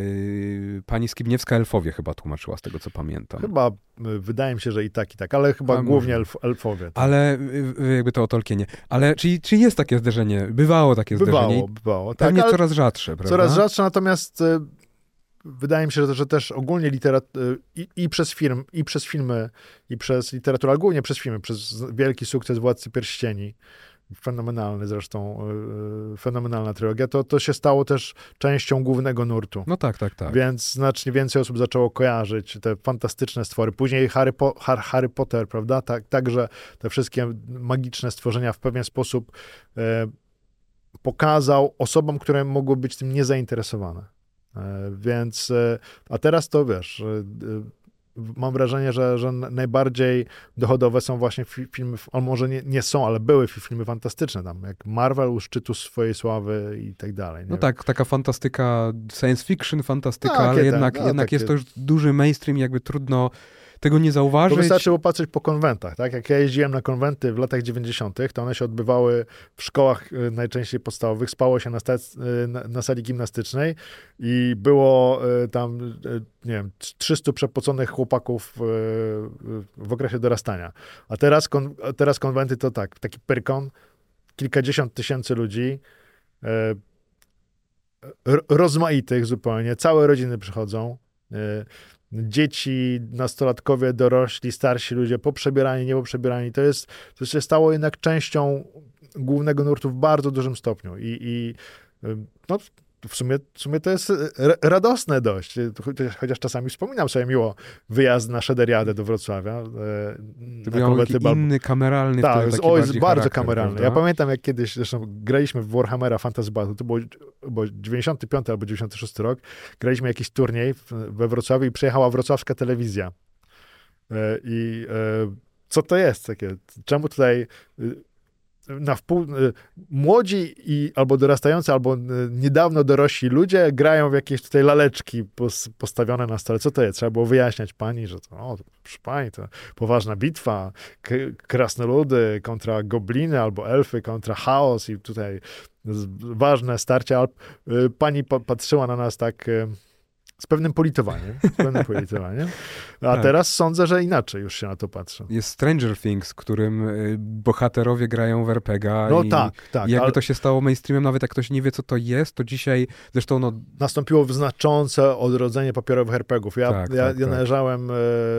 e, pani Skibniewska elfowie chyba tłumaczyła, z tego co pamiętam. Chyba, wydaje mi się, że i tak, i tak, ale chyba A, głównie elf, elfowie. Tak. Ale jakby to o Tolkienie. Ale czy, czy jest takie zderzenie? Bywało takie bywało, zderzenie? Bywało, bywało. Tak, pewnie coraz rzadsze, prawda? Coraz rzadsze, natomiast y, wydaje mi się, że, że też ogólnie literatura i, i przez film, i przez filmy, i przez literaturę, ale głównie przez filmy, przez wielki sukces Władcy Pierścieni, fenomenalny zresztą, yy, fenomenalna trylogia, to, to się stało też częścią głównego nurtu. No tak, tak, tak. Więc znacznie więcej osób zaczęło kojarzyć te fantastyczne stwory. Później Harry, po, Harry, Harry Potter, prawda? Tak, także te wszystkie magiczne stworzenia w pewien sposób yy, pokazał osobom, które mogły być tym niezainteresowane. Yy, więc, yy, a teraz to wiesz... Yy, mam wrażenie, że, że najbardziej dochodowe są właśnie filmy, a może nie, nie są, ale były filmy fantastyczne tam, jak Marvel u szczytu swojej sławy i tak dalej. No tak, taka fantastyka, science fiction, fantastyka, no, ale jednak, no, jednak takie... jest to już duży mainstream, jakby trudno tego nie zauważyć. To wystarczy popatrzeć po konwentach, tak? Jak ja jeździłem na konwenty w latach dziewięćdziesiątych, to one się odbywały w szkołach najczęściej podstawowych, spało się na, stac- na, na sali gimnastycznej i było tam, nie wiem, trzystu przepoconych chłopaków w okresie dorastania. A teraz, kon- teraz konwenty to tak, taki pyrkon, kilkadziesiąt tysięcy ludzi, rozmaitych zupełnie, całe rodziny przychodzą. dzieci, nastolatkowie, dorośli, starsi ludzie, poprzebierani, niepoprzebierani, to jest, to się stało jednak częścią głównego nurtu w bardzo dużym stopniu i, i no, w sumie, w sumie to jest radosne dość, chociaż czasami wspominam sobie miło wyjazd na Szederiadę do Wrocławia. To miał inny kameralny tak, wtedy, o, jest bardzo kameralny. Prawda? Ja pamiętam, jak kiedyś zresztą graliśmy w Warhammera Fantasy Battle, to było, było dziewięćdziesiąty piąty albo dziewięćdziesiąty szósty rok, graliśmy jakiś turniej we Wrocławiu i przyjechała wrocławska telewizja. I co to jest takie? Czemu tutaj na wpół, młodzi i albo dorastający, albo niedawno dorośli ludzie grają w jakieś tutaj laleczki pos, postawione na stole. Co to jest? Trzeba było wyjaśniać pani, że to, o, to, proszę pani, to poważna bitwa, k- krasnoludy kontra gobliny, albo elfy kontra chaos i tutaj ważne starcia. Pani pa- patrzyła na nas tak z pewnym politowaniem, z pewnym politowaniem. A tak. Teraz sądzę, że inaczej już się na to patrzę. Jest Stranger Things, w którym bohaterowie grają w er pe gie a. No i, tak, tak. I jakby ale... to się stało mainstreamem, nawet jak ktoś nie wie, co to jest, to dzisiaj zresztą no... Nastąpiło znaczące odrodzenie papierowych er pe gie ów. Ja, tak, ja, tak, ja tak. należałem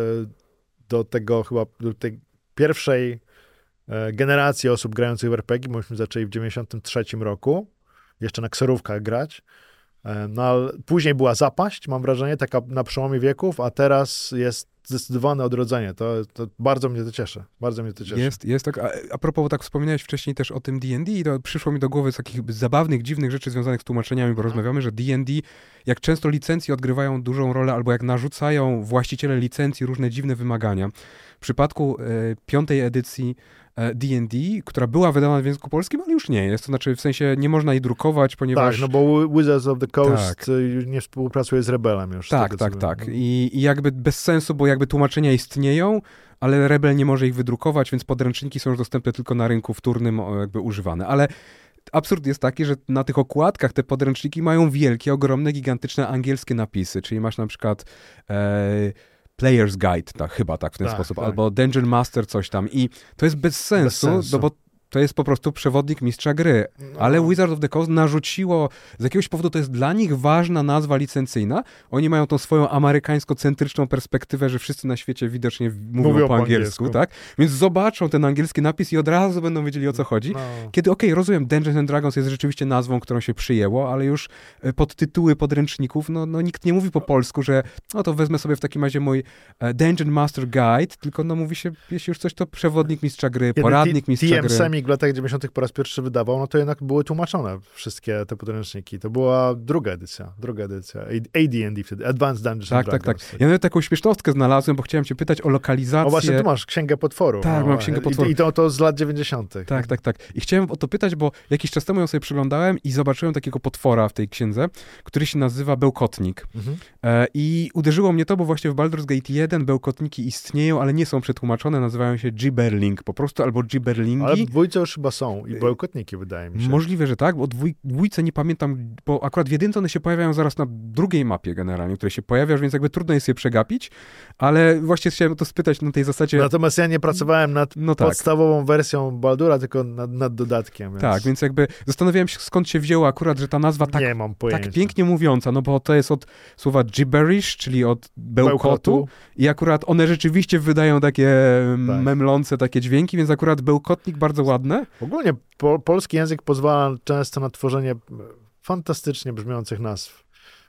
do tego chyba, do tej pierwszej generacji osób grających w er pe gie. Myśmy zaczęli w dziewięćdziesiątym trzecim roku, jeszcze na kserówkach grać. No, ale później była zapaść, mam wrażenie, taka na przełomie wieków, a teraz jest zdecydowane odrodzenie. To, to bardzo mnie to cieszy. Bardzo mnie to cieszy. Jest, jest tak. A, a propos, tak wspominałeś wcześniej też o tym D and D i to przyszło mi do głowy z takich zabawnych, dziwnych rzeczy związanych z tłumaczeniami, bo rozmawiamy, że D and D, jak często licencje odgrywają dużą rolę, albo jak narzucają właściciele licencji różne dziwne wymagania. W przypadku e, piątej edycji D and D, która była wydana w języku polskim, ale już nie jest. To znaczy, w sensie nie można jej drukować, ponieważ... Tak, no bo Wizards of the Coast tak. nie współpracuje z Rebelem już. Tak, tak, tak. I, I jakby bez sensu, bo jakby tłumaczenia istnieją, ale Rebel nie może ich wydrukować, więc podręczniki są już dostępne tylko na rynku wtórnym, jakby używane. Ale absurd jest taki, że na tych okładkach te podręczniki mają wielkie, ogromne, gigantyczne angielskie napisy, czyli masz na przykład... E, Player's Guide, tak, chyba tak w ten tak, sposób, tak. albo Dungeon Master coś tam i to jest bez sensu, bez sensu. No bo to jest po prostu przewodnik mistrza gry, no. ale Wizards of the Coast narzuciło, z jakiegoś powodu to jest dla nich ważna nazwa licencyjna, oni mają tą swoją amerykańsko-centryczną perspektywę, że wszyscy na świecie widocznie mówią, mówią po, po angielsku, angielsku, tak? Więc zobaczą ten angielski napis i od razu będą wiedzieli, o co chodzi. No. Kiedy, okej, okay, rozumiem, Dungeons and Dragons jest rzeczywiście nazwą, którą się przyjęło, ale już podtytuły podręczników, no, no nikt nie mówi po polsku, że no to wezmę sobie w takim razie mój uh, Dungeon Master Guide, tylko no mówi się, jeśli już coś, to przewodnik mistrza gry, Kiedy poradnik mistrza gry. W latach dziewięćdziesiątych po raz pierwszy wydawał, no to jednak były tłumaczone wszystkie te podręczniki. To była druga edycja, druga edycja. A D and D wtedy, Advanced Dungeons tak, and Dragons. Tak, tak. Ja nawet taką śmiesznostkę znalazłem, bo chciałem cię pytać o lokalizację. O właśnie, tu masz Księgę Potworu. Tak, no, mam Księgę Potworu. I, i to, to z lat dziewięćdziesiątych. Tak, tak, tak. I chciałem o to pytać, bo jakiś czas temu ją sobie przyglądałem i zobaczyłem takiego potwora w tej księdze, który się nazywa Bełkotnik. Mhm. E, I uderzyło mnie to, bo właśnie w Baldur's Gate jeden bełkotniki istnieją, ale nie są przetłumaczone, nazywają się Gibberling po prostu, albo Gibberlingi. Ale w dwójce już chyba są i bełkotniki, wydaje mi się. Możliwe, że tak, bo dwój, dwójce nie pamiętam, bo akurat w jedynce one się pojawiają zaraz na drugiej mapie generalnie, której się pojawiasz, więc jakby trudno jest je przegapić, ale właśnie chciałem to spytać na tej zasadzie... Natomiast ja nie pracowałem nad no tak. podstawową wersją Baldura, tylko nad, nad dodatkiem. Więc... Tak, więc jakby zastanawiałem się, skąd się wzięło akurat, że ta nazwa tak, nie mam pojęcia. tak pięknie mówiąca, no bo to jest od słowa gibberish, czyli od bełkotu, bełkotu. I akurat one rzeczywiście wydają takie tak. memlące takie dźwięki, więc akurat bełkotnik bardzo ładne. Ogólnie po, polski język pozwala często na tworzenie fantastycznie brzmiących nazw,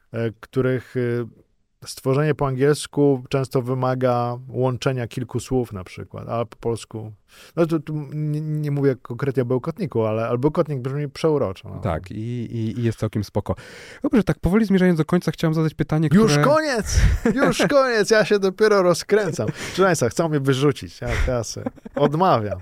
których stworzenie po angielsku często wymaga łączenia kilku słów na przykład, a po polsku, no tu, tu nie, nie mówię konkretnie o bełkotniku, ale, ale bełkotnik brzmi przeuroczo. No. Tak, i, i, i jest całkiem spoko. Dobrze, tak powoli zmierzając do końca, chciałem zadać pytanie, które... Już koniec! Już koniec! Ja się dopiero rozkręcam. Proszę Państwa, chcą mnie wyrzucić. Ja kasę. Odmawiam.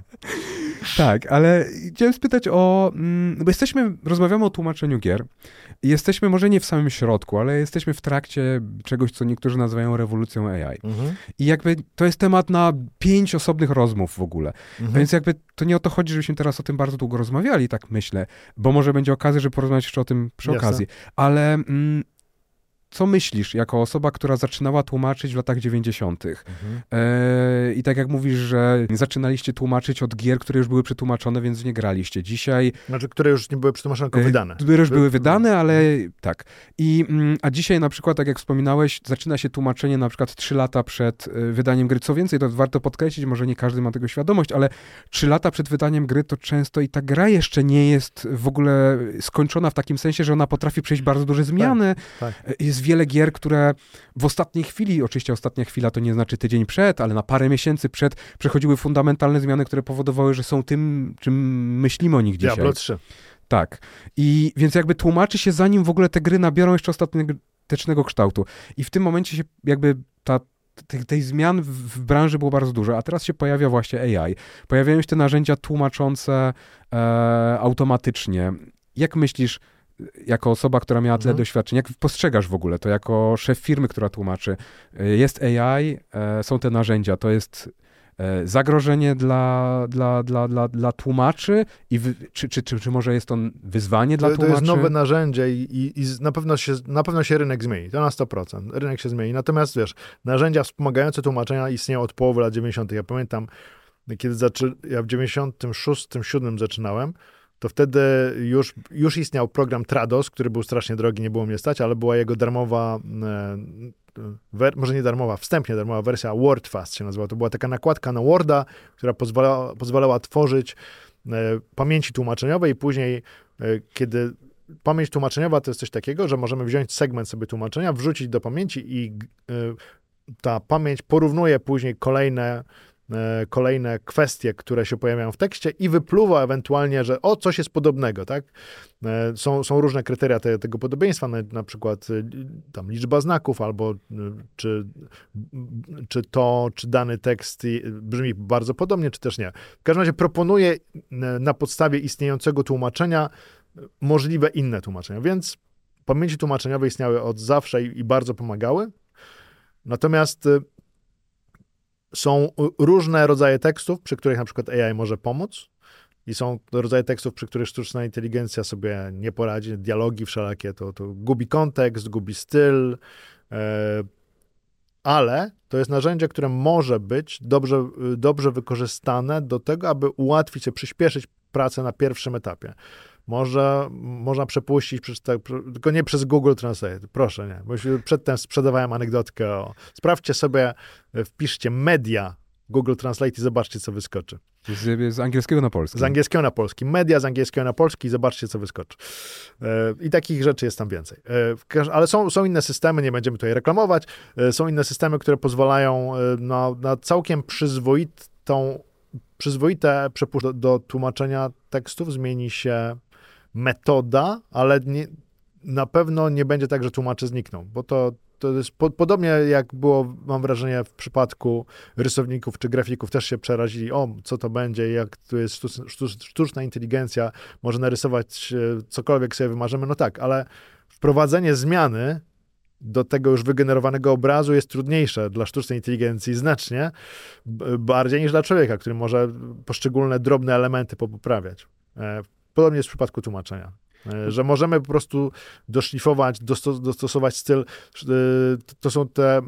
Tak, ale chciałem spytać o... Bo jesteśmy, rozmawiamy o tłumaczeniu gier. Jesteśmy może nie w samym środku, ale jesteśmy w trakcie czegoś, co niektórzy nazywają rewolucją A I. Mhm. I jakby to jest temat na pięć osobnych rozmów w ogóle. Mhm. Więc jakby to nie o to chodzi, żebyśmy teraz o tym bardzo długo rozmawiali, tak myślę, bo może będzie okazja, żeby porozmawiać jeszcze o tym przy Jasne. okazji. Ale... Mm, co myślisz jako osoba, która zaczynała tłumaczyć w latach dziewięćdziesiątych? Mhm. E, I tak jak mówisz, że zaczynaliście tłumaczyć od gier, które już były przetłumaczone, więc nie graliście. Dzisiaj... Znaczy, które już nie były przetłumaczone, tylko wydane. Które już były wydane, ale tak. I, a dzisiaj na przykład, tak jak wspominałeś, zaczyna się tłumaczenie na przykład trzy lata przed wydaniem gry. Co więcej, to warto podkreślić, może nie każdy ma tego świadomość, ale trzy lata przed wydaniem gry to często i ta gra jeszcze nie jest w ogóle skończona w takim sensie, że ona potrafi przejść bardzo duże zmiany. Tak, tak. Jest wiele gier, które w ostatniej chwili, oczywiście ostatnia chwila to nie znaczy tydzień przed, ale na parę miesięcy przed przechodziły fundamentalne zmiany, które powodowały, że są tym, czym myślimy o nich dzisiaj. Diablo trzy. Tak. I więc jakby tłumaczy się, zanim w ogóle te gry nabiorą jeszcze ostatecznego kształtu. I w tym momencie się jakby ta Tej, tej zmian w, w branży było bardzo dużo, a teraz się pojawia właśnie A I. Pojawiają się te narzędzia tłumaczące e, automatycznie. Jak myślisz, jako osoba, która miała tyle mhm. doświadczeń, jak postrzegasz w ogóle to jako szef firmy, która tłumaczy? Jest A I, e, są te narzędzia, to jest e, zagrożenie dla, dla, dla, dla, dla tłumaczy i wy, czy, czy, czy, czy może jest to wyzwanie to, dla tłumaczy? To jest nowe narzędzie i, i, i na, pewno się, na pewno się rynek zmieni, to na sto procent. Rynek się zmieni, natomiast wiesz, narzędzia wspomagające tłumaczenia istnieją od połowy lat dziewięćdziesiątych. Ja pamiętam, kiedy zaczy... ja w dziewięćdziesiątym szóstym, siódmym zaczynałem, to wtedy już, już istniał program Trados, który był strasznie drogi, nie było mnie stać, ale była jego darmowa, e, wer, może nie darmowa, wstępnie darmowa wersja WordFast się nazywała. To była taka nakładka na Worda, która pozwalała, pozwalała tworzyć e, pamięci tłumaczeniowej i później, e, kiedy pamięć tłumaczeniowa to jest coś takiego, że możemy wziąć segment sobie tłumaczenia, wrzucić do pamięci i e, ta pamięć porównuje później kolejne kolejne kwestie, które się pojawiają w tekście i wypluwa ewentualnie, że o, coś jest podobnego, tak? Są, są różne kryteria te, tego podobieństwa, na, na przykład tam liczba znaków, albo czy, czy to, czy dany tekst brzmi bardzo podobnie, czy też nie. W każdym razie proponuję na podstawie istniejącego tłumaczenia możliwe inne tłumaczenia, więc pamięci tłumaczeniowe istniały od zawsze i, i bardzo pomagały. Natomiast są różne rodzaje tekstów, przy których na przykład A I może pomóc i są rodzaje tekstów, przy których sztuczna inteligencja sobie nie poradzi. Dialogi wszelakie, to, to gubi kontekst, gubi styl, e, ale to jest narzędzie, które może być dobrze, dobrze wykorzystane do tego, aby ułatwić sobie, przyspieszyć pracę na pierwszym etapie. Może, można przepuścić, przez te, tylko nie przez Google Translate, proszę nie, bo przedtem sprzedawałem anegdotkę o, sprawdźcie sobie, wpiszcie media Google Translate i zobaczcie, co wyskoczy. Z, z angielskiego na polski. Z angielskiego na polski. Media z angielskiego na polski i zobaczcie, co wyskoczy. I takich rzeczy jest tam więcej. Ale są, są inne systemy, nie będziemy tutaj reklamować, są inne systemy, które pozwalają na, na całkiem przyzwoitą, przyzwoite przepuszczenie do, do tłumaczenia tekstów. Zmieni się metoda, ale nie, na pewno nie będzie tak, że tłumacze znikną, bo to, to jest po, podobnie jak było, mam wrażenie, w przypadku rysowników czy grafików, też się przerazili, o, co to będzie, jak tu jest sztuczna, sztuczna inteligencja, może narysować cokolwiek sobie wymarzymy, no tak, ale wprowadzenie zmiany do tego już wygenerowanego obrazu jest trudniejsze dla sztucznej inteligencji znacznie bardziej niż dla człowieka, który może poszczególne drobne elementy poprawiać. Podobnie jest w przypadku tłumaczenia, że możemy po prostu doszlifować, dostosować styl. To są te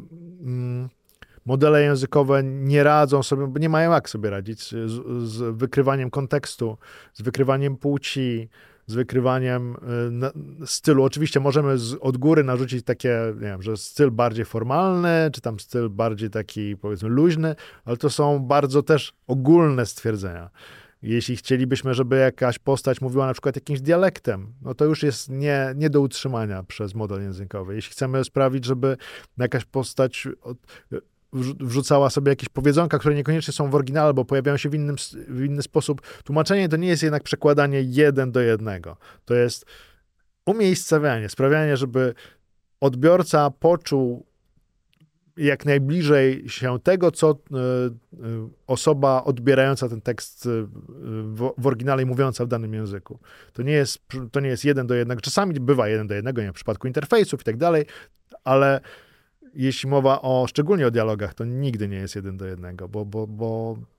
modele językowe, nie radzą sobie, nie mają jak sobie radzić z, z wykrywaniem kontekstu, z wykrywaniem płci, z wykrywaniem stylu. Oczywiście możemy z, od góry narzucić takie, nie wiem, że styl bardziej formalny, czy tam styl bardziej taki, powiedzmy, luźny, ale to są bardzo też ogólne stwierdzenia. Jeśli chcielibyśmy, żeby jakaś postać mówiła na przykład jakimś dialektem, no to już jest nie, nie do utrzymania przez model językowy. Jeśli chcemy sprawić, żeby jakaś postać wrzucała sobie jakieś powiedzonka, które niekoniecznie są w oryginale, bo pojawiają się w, innym, w inny sposób. Tłumaczenie to nie jest jednak przekładanie jeden do jednego. To jest umiejscawianie, sprawianie, żeby odbiorca poczuł jak najbliżej się tego, co y, y, osoba odbierająca ten tekst y, w, w oryginale i mówiąca w danym języku. To nie jest, to nie jest jeden do jednego. Czasami bywa jeden do jednego, nie w przypadku interfejsów i tak dalej, ale jeśli mowa o, szczególnie o dialogach, to nigdy nie jest jeden do jednego, bo, bo, bo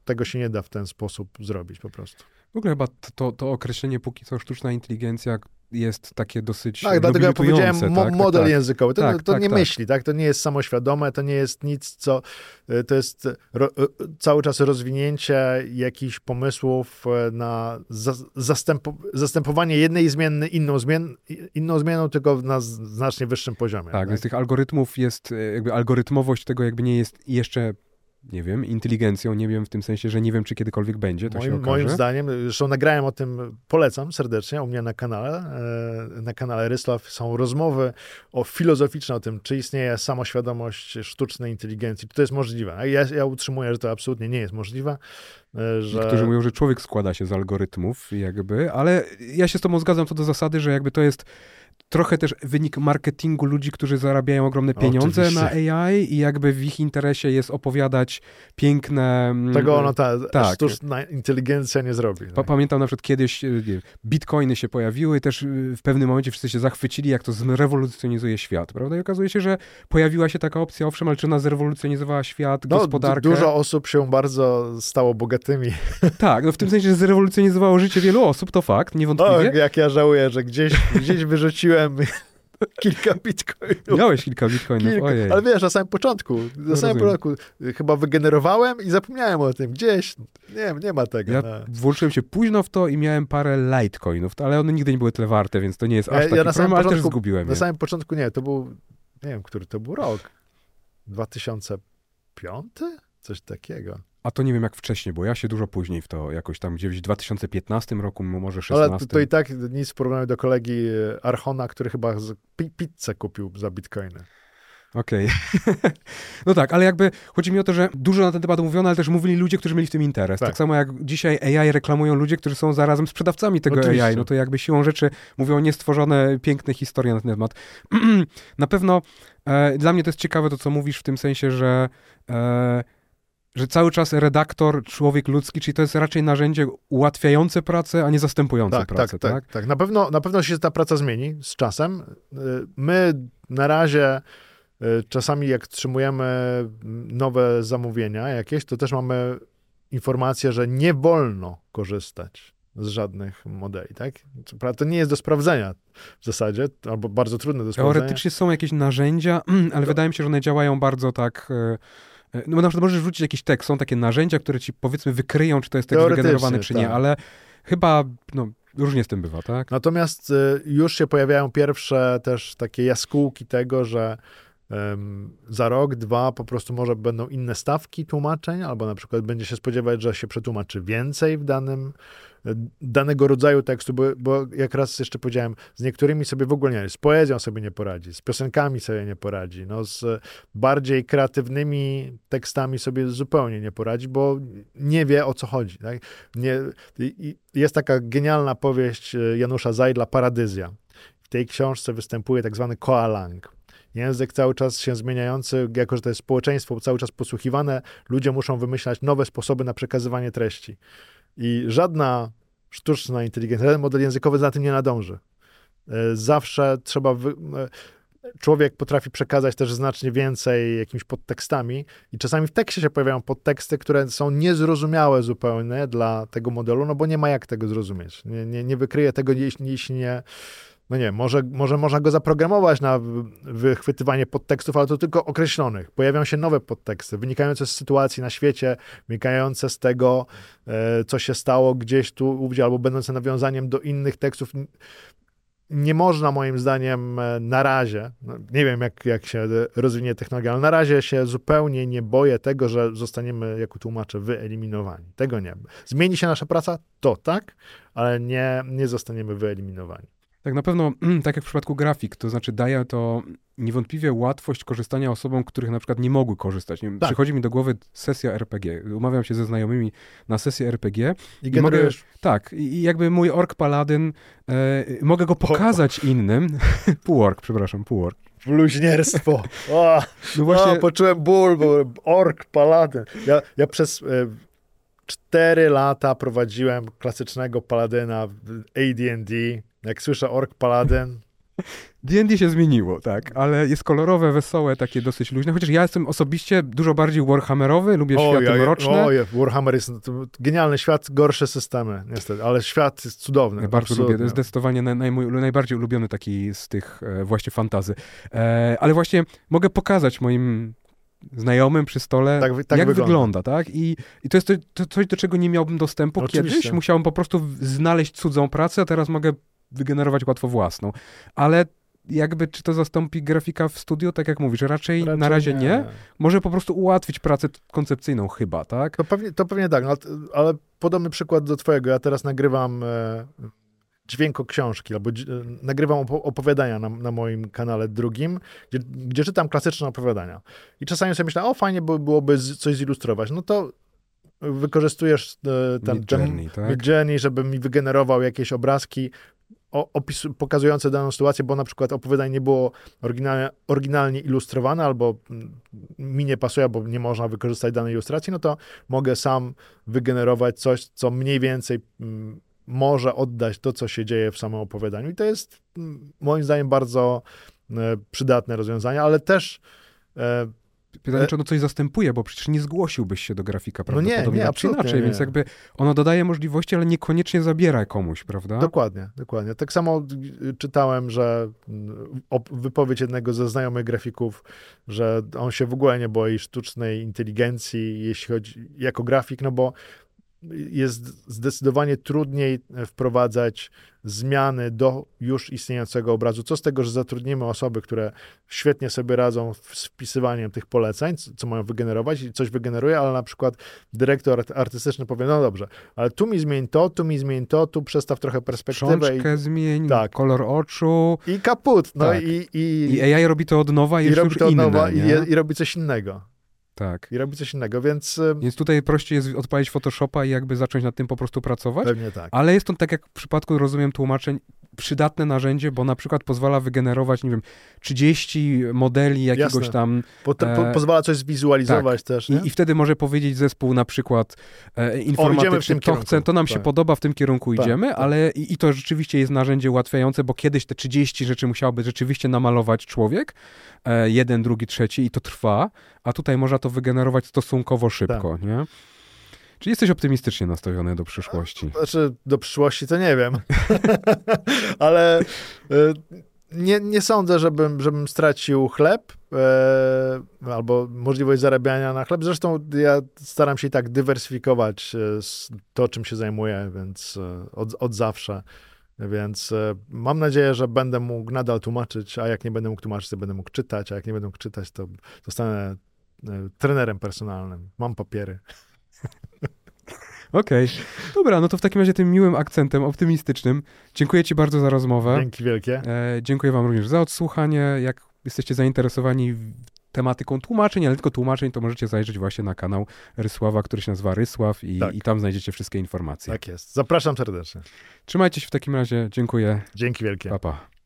tego się nie da w ten sposób zrobić po prostu. W ogóle chyba to, to określenie póki co sztuczna inteligencja jest takie dosyć Tak, dlatego ja powiedziałem mo- tak, model tak, językowy. To, tak, to tak, nie tak. myśli, tak? To nie jest samoświadome, to nie jest nic, co... To jest ro, cały czas rozwinięcie jakichś pomysłów na za, zastępo, zastępowanie jednej zmienny inną, zmien, inną zmianą, tylko na znacznie wyższym poziomie. Tak, tak, więc tych algorytmów jest, jakby algorytmowość tego jakby nie jest jeszcze... nie wiem, inteligencją, nie wiem w tym sensie, że nie wiem, czy kiedykolwiek będzie, to moim, się okaże. Moim zdaniem, zresztą nagrałem o tym, polecam serdecznie, u mnie na kanale, na kanale Rysław są rozmowy o filozoficzne o tym, czy istnieje samoświadomość sztucznej inteligencji, czy to jest możliwe. Ja, ja utrzymuję, że to absolutnie nie jest możliwe. Że... Niektórzy mówią, że człowiek składa się z algorytmów, jakby, ale ja się z tobą zgadzam co do zasady, że jakby to jest trochę też wynik marketingu ludzi, którzy zarabiają ogromne pieniądze Oczywiście. na A I i jakby w ich interesie jest opowiadać piękne... Tego ono, ta tak. sztuczna inteligencja nie zrobi. Pa- Pamiętam na przykład kiedyś nie wiem, bitcoiny się pojawiły i też w pewnym momencie wszyscy się zachwycili, jak to zrewolucjonizuje świat, prawda? I okazuje się, że pojawiła się taka opcja, owszem, ale czy ona zrewolucjonizowała świat, no, gospodarkę? Du- dużo osób się bardzo stało bogatymi. Tak, no w tym sensie, że zrewolucjonizowało życie wielu osób, to fakt, niewątpliwie. O, jak ja żałuję, że gdzieś, gdzieś wyrzuciłem kilka bitcoinów. Miałeś kilka bitcoinów, Kilka. ojej. Ale wiesz, na samym początku, na No samym rozumiem. początku chyba wygenerowałem i zapomniałem o tym. Gdzieś, nie, nie ma tego. Ja no. włączyłem się późno w to i miałem parę litecoinów, ale one nigdy nie były tyle warte, więc to nie jest aż Ja, taki ja na problem, samym ale też początku, zgubiłem na je. samym początku nie, to był, nie wiem, który to był rok. dwa tysiące piąty? Coś takiego. A to nie wiem jak wcześniej, bo ja się dużo później w to jakoś tam gdzieś w dwa tysiące piętnastym roku, może szesnastym. Ale to, to i tak nic w porównaniu do kolegi Archona, który chyba z, pi, pizzę kupił za bitcoiny. Okej. Okay. No tak, ale jakby chodzi mi o to, że dużo na ten temat mówiono, ale też mówili ludzie, którzy mieli w tym interes. Tak, Tak samo jak dzisiaj A I reklamują ludzie, którzy są zarazem sprzedawcami tego Oczywiście. A I, no to jakby siłą rzeczy mówią niestworzone piękne historie na ten temat. Na pewno e, dla mnie to jest ciekawe to, co mówisz w tym sensie, że e, że cały czas redaktor, człowiek ludzki, czyli to jest raczej narzędzie ułatwiające pracę, a nie zastępujące tak, pracę, tak, tak? tak, tak. Na pewno, na pewno się ta praca zmieni z czasem. My na razie czasami jak otrzymujemy nowe zamówienia jakieś, to też mamy informację, że nie wolno korzystać z żadnych modeli, tak? To nie jest do sprawdzenia w zasadzie, albo bardzo trudne do sprawdzenia. Teoretycznie są jakieś narzędzia, ale to... wydaje mi się, że one działają bardzo tak... No bo na przykład możesz wrzucić jakiś tekst, są takie narzędzia, które ci powiedzmy wykryją, czy to jest tekst wygenerowany, czy nie, tak. ale chyba no, różnie z tym bywa, tak? Natomiast y, już się pojawiają pierwsze też takie jaskółki tego, że ym, za rok, dwa po prostu może będą inne stawki tłumaczeń, albo na przykład będzie się spodziewać, że się przetłumaczy więcej w danym danego rodzaju tekstu, bo, bo jak raz jeszcze powiedziałem, z niektórymi sobie w ogóle nie, z poezją sobie nie poradzi, z piosenkami sobie nie poradzi, no z bardziej kreatywnymi tekstami sobie zupełnie nie poradzi, bo nie wie, o co chodzi. Tak? Nie, i, jest taka genialna powieść Janusza Zajdla, Paradyzja. W tej książce występuje tak zwany koalang. Język cały czas się zmieniający, jako że to jest społeczeństwo cały czas posłuchiwane, ludzie muszą wymyślać nowe sposoby na przekazywanie treści. I żadna sztuczna inteligencja, żaden model językowy za tym nie nadąży. Zawsze trzeba... Wy... Człowiek potrafi przekazać też znacznie więcej jakimiś podtekstami i czasami w tekście się pojawiają podteksty, które są niezrozumiałe zupełnie dla tego modelu, no bo nie ma jak tego zrozumieć. Nie, nie, nie wykryje tego, jeśli, jeśli nie... No nie, może, może można go zaprogramować na wychwytywanie podtekstów, ale to tylko określonych. Pojawią się nowe podteksty, wynikające z sytuacji na świecie, wynikające z tego, co się stało gdzieś tu, ówdzie, albo będące nawiązaniem do innych tekstów. Nie można moim zdaniem na razie, no nie wiem jak, jak się rozwinie technologia, ale na razie się zupełnie nie boję tego, że zostaniemy jako tłumacze wyeliminowani. Tego nie. Zmieni się nasza praca? To tak, ale nie, nie zostaniemy wyeliminowani. Tak, na pewno, tak jak w przypadku grafik, to znaczy daje to niewątpliwie łatwość korzystania osobom, których na przykład nie mogły korzystać. Nie wiem, tak. Przychodzi mi do głowy sesja er pe gie. Umawiam się ze znajomymi na sesję er pe gie. I, i mogę, tak, i jakby mój ork paladyn, e, mogę go pokazać o. innym. Półork, przepraszam, półork. Bluźnierstwo. O, no właśnie... o, poczułem ból, bo ork paladyn. Ja, ja przez... E, Cztery lata prowadziłem klasycznego paladyna w A D and D. Jak słyszę ork paladyn, D and D się zmieniło, tak, ale jest kolorowe, wesołe, takie dosyć luźne, chociaż ja jestem osobiście dużo bardziej warhammerowy, lubię o, światy ja, mroczne. O, Warhammer jest to genialny świat, gorsze systemy, niestety, ale świat jest cudowny. Bardzo absolutnie. lubię, to jest zdecydowanie naj, naj, mój najbardziej ulubiony taki z tych e, właśnie fantazy. E, ale właśnie mogę pokazać moim znajomym przy stole, tak, tak jak wygląda. wygląda, tak? I, i to jest to, to coś, do czego nie miałbym dostępu Oczywiście. kiedyś. Musiałem po prostu znaleźć cudzą pracę, a teraz mogę wygenerować łatwo własną. Ale jakby, czy to zastąpi grafika w studiu, tak jak mówisz, raczej, raczej na razie nie. nie. Może po prostu ułatwić pracę koncepcyjną chyba, tak? To pewnie, to pewnie tak, no, ale podobny przykład do twojego. Ja teraz nagrywam e, dźwięko książki, albo dź, nagrywam op- opowiadania na, na moim kanale drugim, gdzie, gdzie czytam klasyczne opowiadania. I czasami sobie myślę, o fajnie by, byłoby z, coś zilustrować. No to wykorzystujesz e, ten Midjourney, tak? Midjourney, żeby mi wygenerował jakieś obrazki, opis, pokazujące daną sytuację, bo na przykład opowiadanie nie było oryginalnie, oryginalnie ilustrowane, albo mi nie pasuje, bo nie można wykorzystać danej ilustracji, no to mogę sam wygenerować coś, co mniej więcej m, może oddać to, co się dzieje w samym opowiadaniu. I to jest m, moim zdaniem bardzo e, przydatne rozwiązanie, ale też e, Pytanie, czy ono coś zastępuje, bo przecież nie zgłosiłbyś się do grafika prawdopodobnie, no nie, nie, tak czy inaczej, nie. Więc jakby ono dodaje możliwości, ale niekoniecznie zabiera komuś, prawda? Dokładnie, dokładnie. Tak samo czytałem, że wypowiedź jednego ze znajomych grafików, że on się w ogóle nie boi sztucznej inteligencji, jeśli chodzi jako grafik, no bo jest zdecydowanie trudniej wprowadzać zmiany do już istniejącego obrazu. Co z tego, że zatrudnimy osoby, które świetnie sobie radzą z wpisywaniem tych poleceń, co mają wygenerować i coś wygeneruje, ale na przykład dyrektor artystyczny powie, no dobrze, ale tu mi zmień to, tu mi zmień to, tu przestaw trochę perspektywę. Książkę i, zmień, tak. kolor oczu. I kaput. No tak. i, i, I A I robi to od nowa i, i jest robi już to od inne, nowa nie? i, i robi coś innego. Tak. I robi coś innego, więc... Więc tutaj prościej jest odpalić Photoshopa i jakby zacząć nad tym po prostu pracować. Pewnie tak. Ale jest to, tak jak w przypadku, rozumiem, tłumaczeń, przydatne narzędzie, bo na przykład pozwala wygenerować, nie wiem, trzydzieści modeli jakiegoś Jasne. tam... Po, to, po, pozwala coś zwizualizować tak. też, nie? I, I wtedy może powiedzieć zespół na przykład e, informatyczny, to chce, to nam tak. się podoba, w tym kierunku tak, idziemy, tak. ale i, i to rzeczywiście jest narzędzie ułatwiające, bo kiedyś te trzydzieści rzeczy musiałby rzeczywiście namalować człowiek, e, jeden, drugi, trzeci i to trwa, a tutaj można to wygenerować stosunkowo szybko, tak. nie? Czy jesteś optymistycznie nastawiony do przyszłości? Znaczy, do przyszłości to nie wiem. Ale y, nie, nie sądzę, żebym, żebym stracił chleb y, albo możliwość zarabiania na chleb. Zresztą ja staram się i tak dywersyfikować y, to, czym się zajmuję, więc y, od, od zawsze. Więc y, mam nadzieję, że będę mógł nadal tłumaczyć, a jak nie będę mógł tłumaczyć, to będę mógł czytać, a jak nie będę mógł czytać, to zostanę y, trenerem personalnym. Mam papiery. Okej. Okay. Dobra, no to w takim razie tym miłym akcentem optymistycznym dziękuję ci bardzo za rozmowę. Dzięki wielkie. E, dziękuję wam również za odsłuchanie. Jak jesteście zainteresowani tematyką tłumaczeń, ale tylko tłumaczeń, to możecie zajrzeć właśnie na kanał Rysława, który się nazywa Rysław i, tak. i tam znajdziecie wszystkie informacje. Tak jest. Zapraszam serdecznie. Trzymajcie się w takim razie. Dziękuję. Dzięki wielkie. Pa, pa.